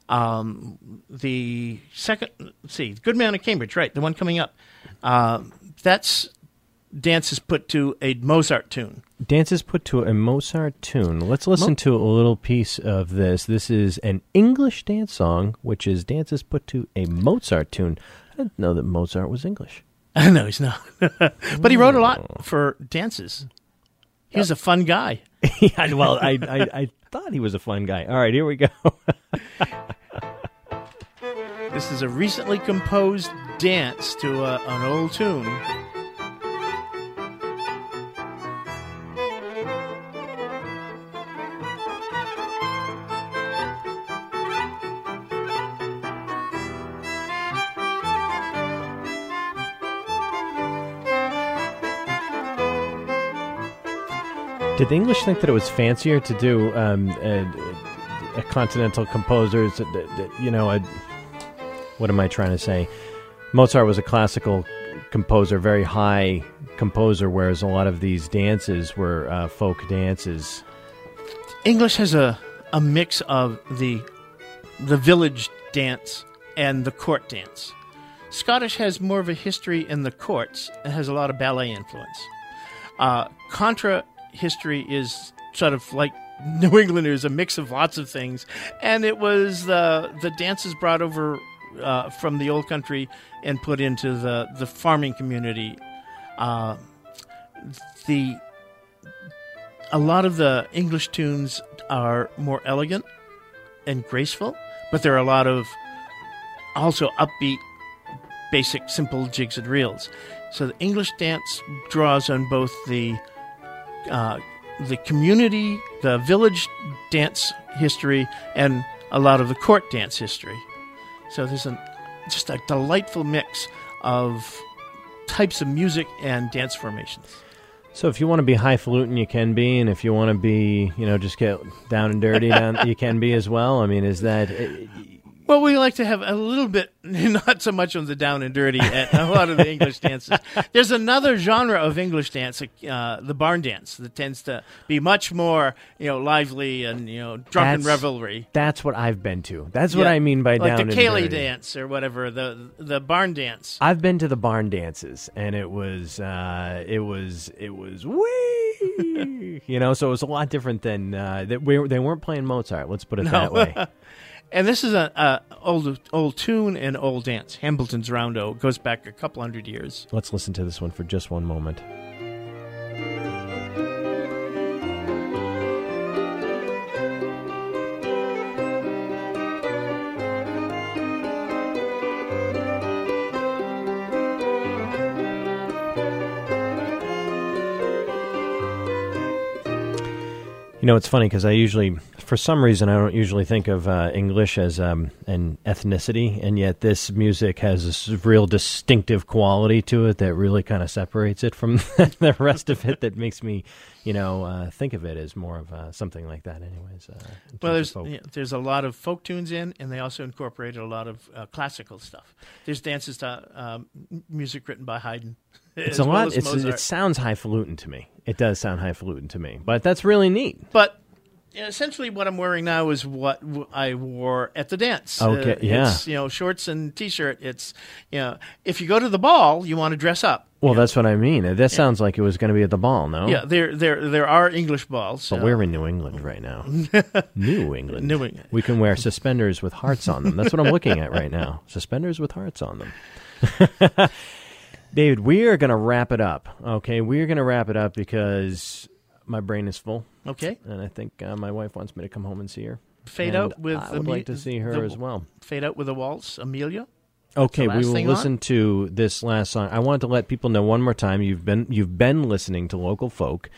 The second, Good Man of Cambridge, right, the one coming up. That's dance is put to a Mozart tune. Dance is put to a Mozart tune. Let's listen to a little piece of this. This is an English dance song, which is dance is put to a Mozart tune. I didn't know that Mozart was English. No, he's not. But he wrote a lot for dances. He was a fun guy. Yeah, well, I thought he was a fun guy. All right, here we go. This is a recently composed dance to an old tune. Did the English think that it was fancier to do continental composers. What am I trying to say? Mozart was a classical composer, very high composer, whereas a lot of these dances were folk dances. English has a mix of the village dance and the court dance. Scottish has more of a history in the courts and has a lot of ballet influence. Contra history is sort of like New Englanders, a mix of lots of things, and it was the dances brought over from the old country and put into the farming community. A lot of the English tunes are more elegant and graceful, but there are a lot of also upbeat, basic, simple jigs and reels. So the English dance draws on both the community, the village dance history, and a lot of the court dance history. So there's just a delightful mix of types of music and dance formations. So if you want to be highfalutin, you can be, and if you want to be, just get down and dirty, you can be as well. I mean, is that... Well, we like to have a little bit, not so much on the down and dirty at a lot of the English dances. There's another genre of English dance, the barn dance, that tends to be much more, lively and, drunken revelry. That's what I've been to. That's what I mean by down and dirty. Like the Cayley dance or whatever, the barn dance. I've been to the barn dances, and it was wee, so it was a lot different than they weren't playing Mozart. Let's put it that way. And this is an old tune and old dance. Hambleton's Rondo goes back a couple hundred years. Let's listen to this one for just one moment. It's funny because for some reason, I don't usually think of English as an ethnicity, and yet this music has a real distinctive quality to it that really kind of separates it from the rest of it. That makes me, think of it as more of something like that. Anyways, there's a lot of folk tunes in, and they also incorporated a lot of classical stuff. There's dances to music written by Haydn. It's a lot. It sounds highfalutin to me. It does sound highfalutin to me, but that's really neat. But essentially, what I'm wearing now is what I wore at the dance. Okay, It's shorts and t-shirt. It's if you go to the ball, you want to dress up. Well, that's what I mean. That sounds like it was going to be at the ball. No. Yeah, there are English balls, but we're in New England right now. New England. We can wear suspenders with hearts on them. That's what I'm looking at right now. Suspenders with hearts on them. David, we are going to wrap it up, okay? We are going to wrap it up because my brain is full. Okay. And I think my wife wants me to come home and see her. I would like to see her as well. Fade out with a waltz, Amelia. Okay, we will listen to this last song. I wanted to let people know one more time, you've been listening to Local Folk.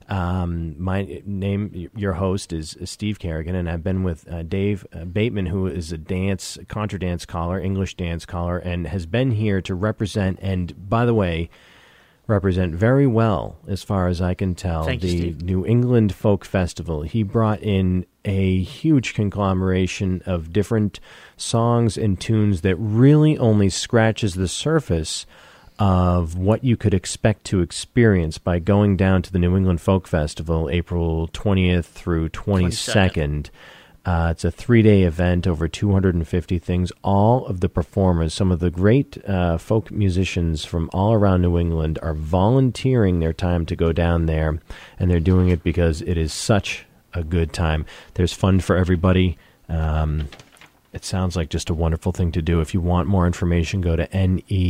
My name, your host, is Steve Kerrigan, and I've been with Dave Bateman, who is a contra dance caller, English dance caller, and has been here to represent, and by the way, represent very well, as far as I can tell, the New England Folk Festival. He brought in a huge conglomeration of different songs and tunes that really only scratches the surface of what you could expect to experience by going down to the New England Folk Festival, April 20th through 22nd. It's a 3-day event, over 250 things. All of the performers, some of the great folk musicians from all around New England, are volunteering their time to go down there, and they're doing it because it is such a good time. There's fun for everybody. It sounds like just a wonderful thing to do. If you want more information, go to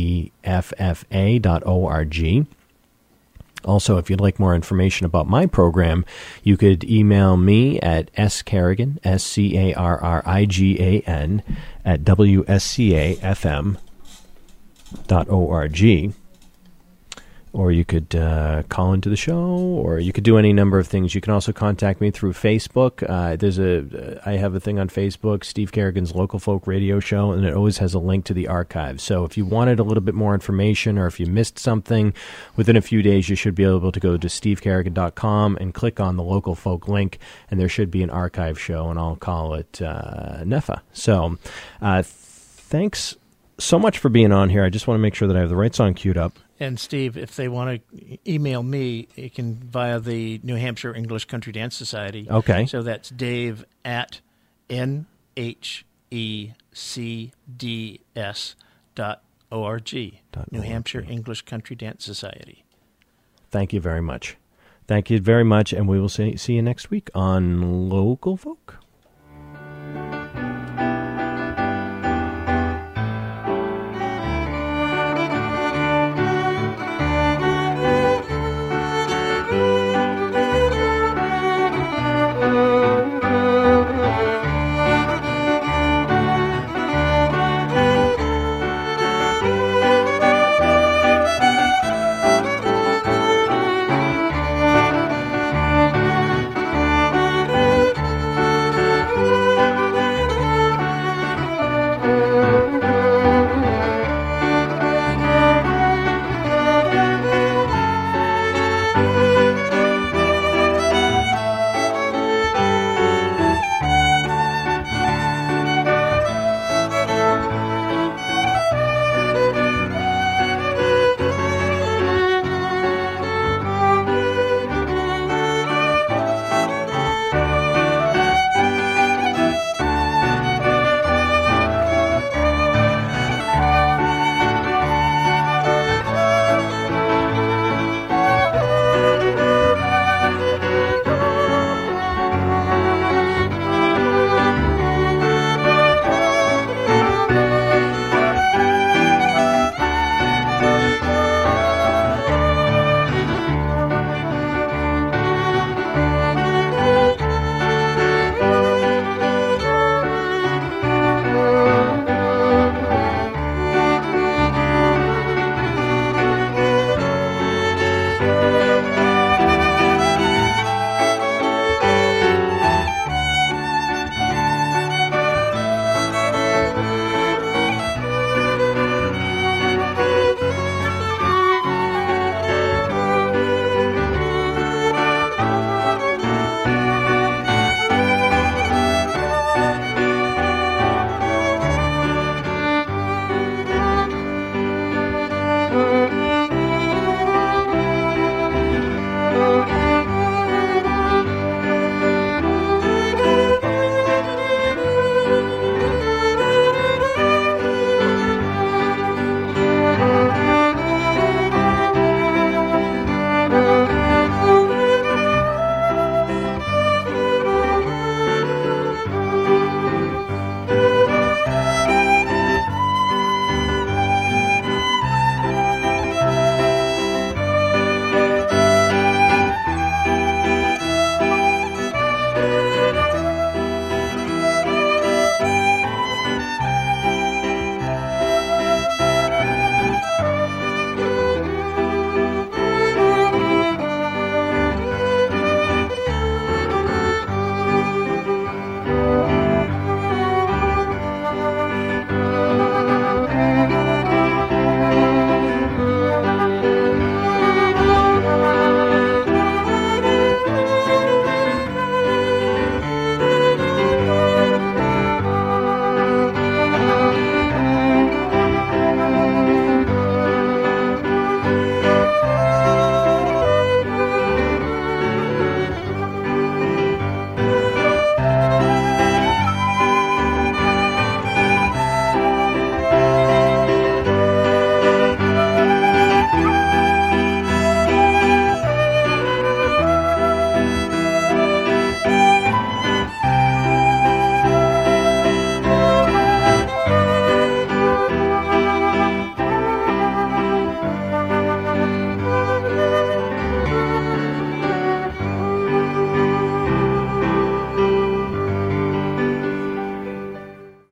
neffa.org. Also, if you'd like more information about my program, you could email me at scarrigan, SCARRIGAN, at WSCAFM.org. or you could call into the show, or you could do any number of things. You can also contact me through Facebook. I have a thing on Facebook, Steve Kerrigan's Local Folk Radio Show, and it always has a link to the archives. So if you wanted a little bit more information, or if you missed something, within a few days you should be able to go to stevekerrigan.com and click on the Local Folk link, and there should be an archive show, and I'll call it NEFA. So thanks so much for being on here. I just want to make sure that I have the right song queued up. And Steve, if they want to email me, you can via the New Hampshire English Country Dance Society. Okay. So that's Dave at NHECDS.org. New Hampshire English Country Dance Society. Thank you very much. Thank you very much, and we will see you next week on Local Folk.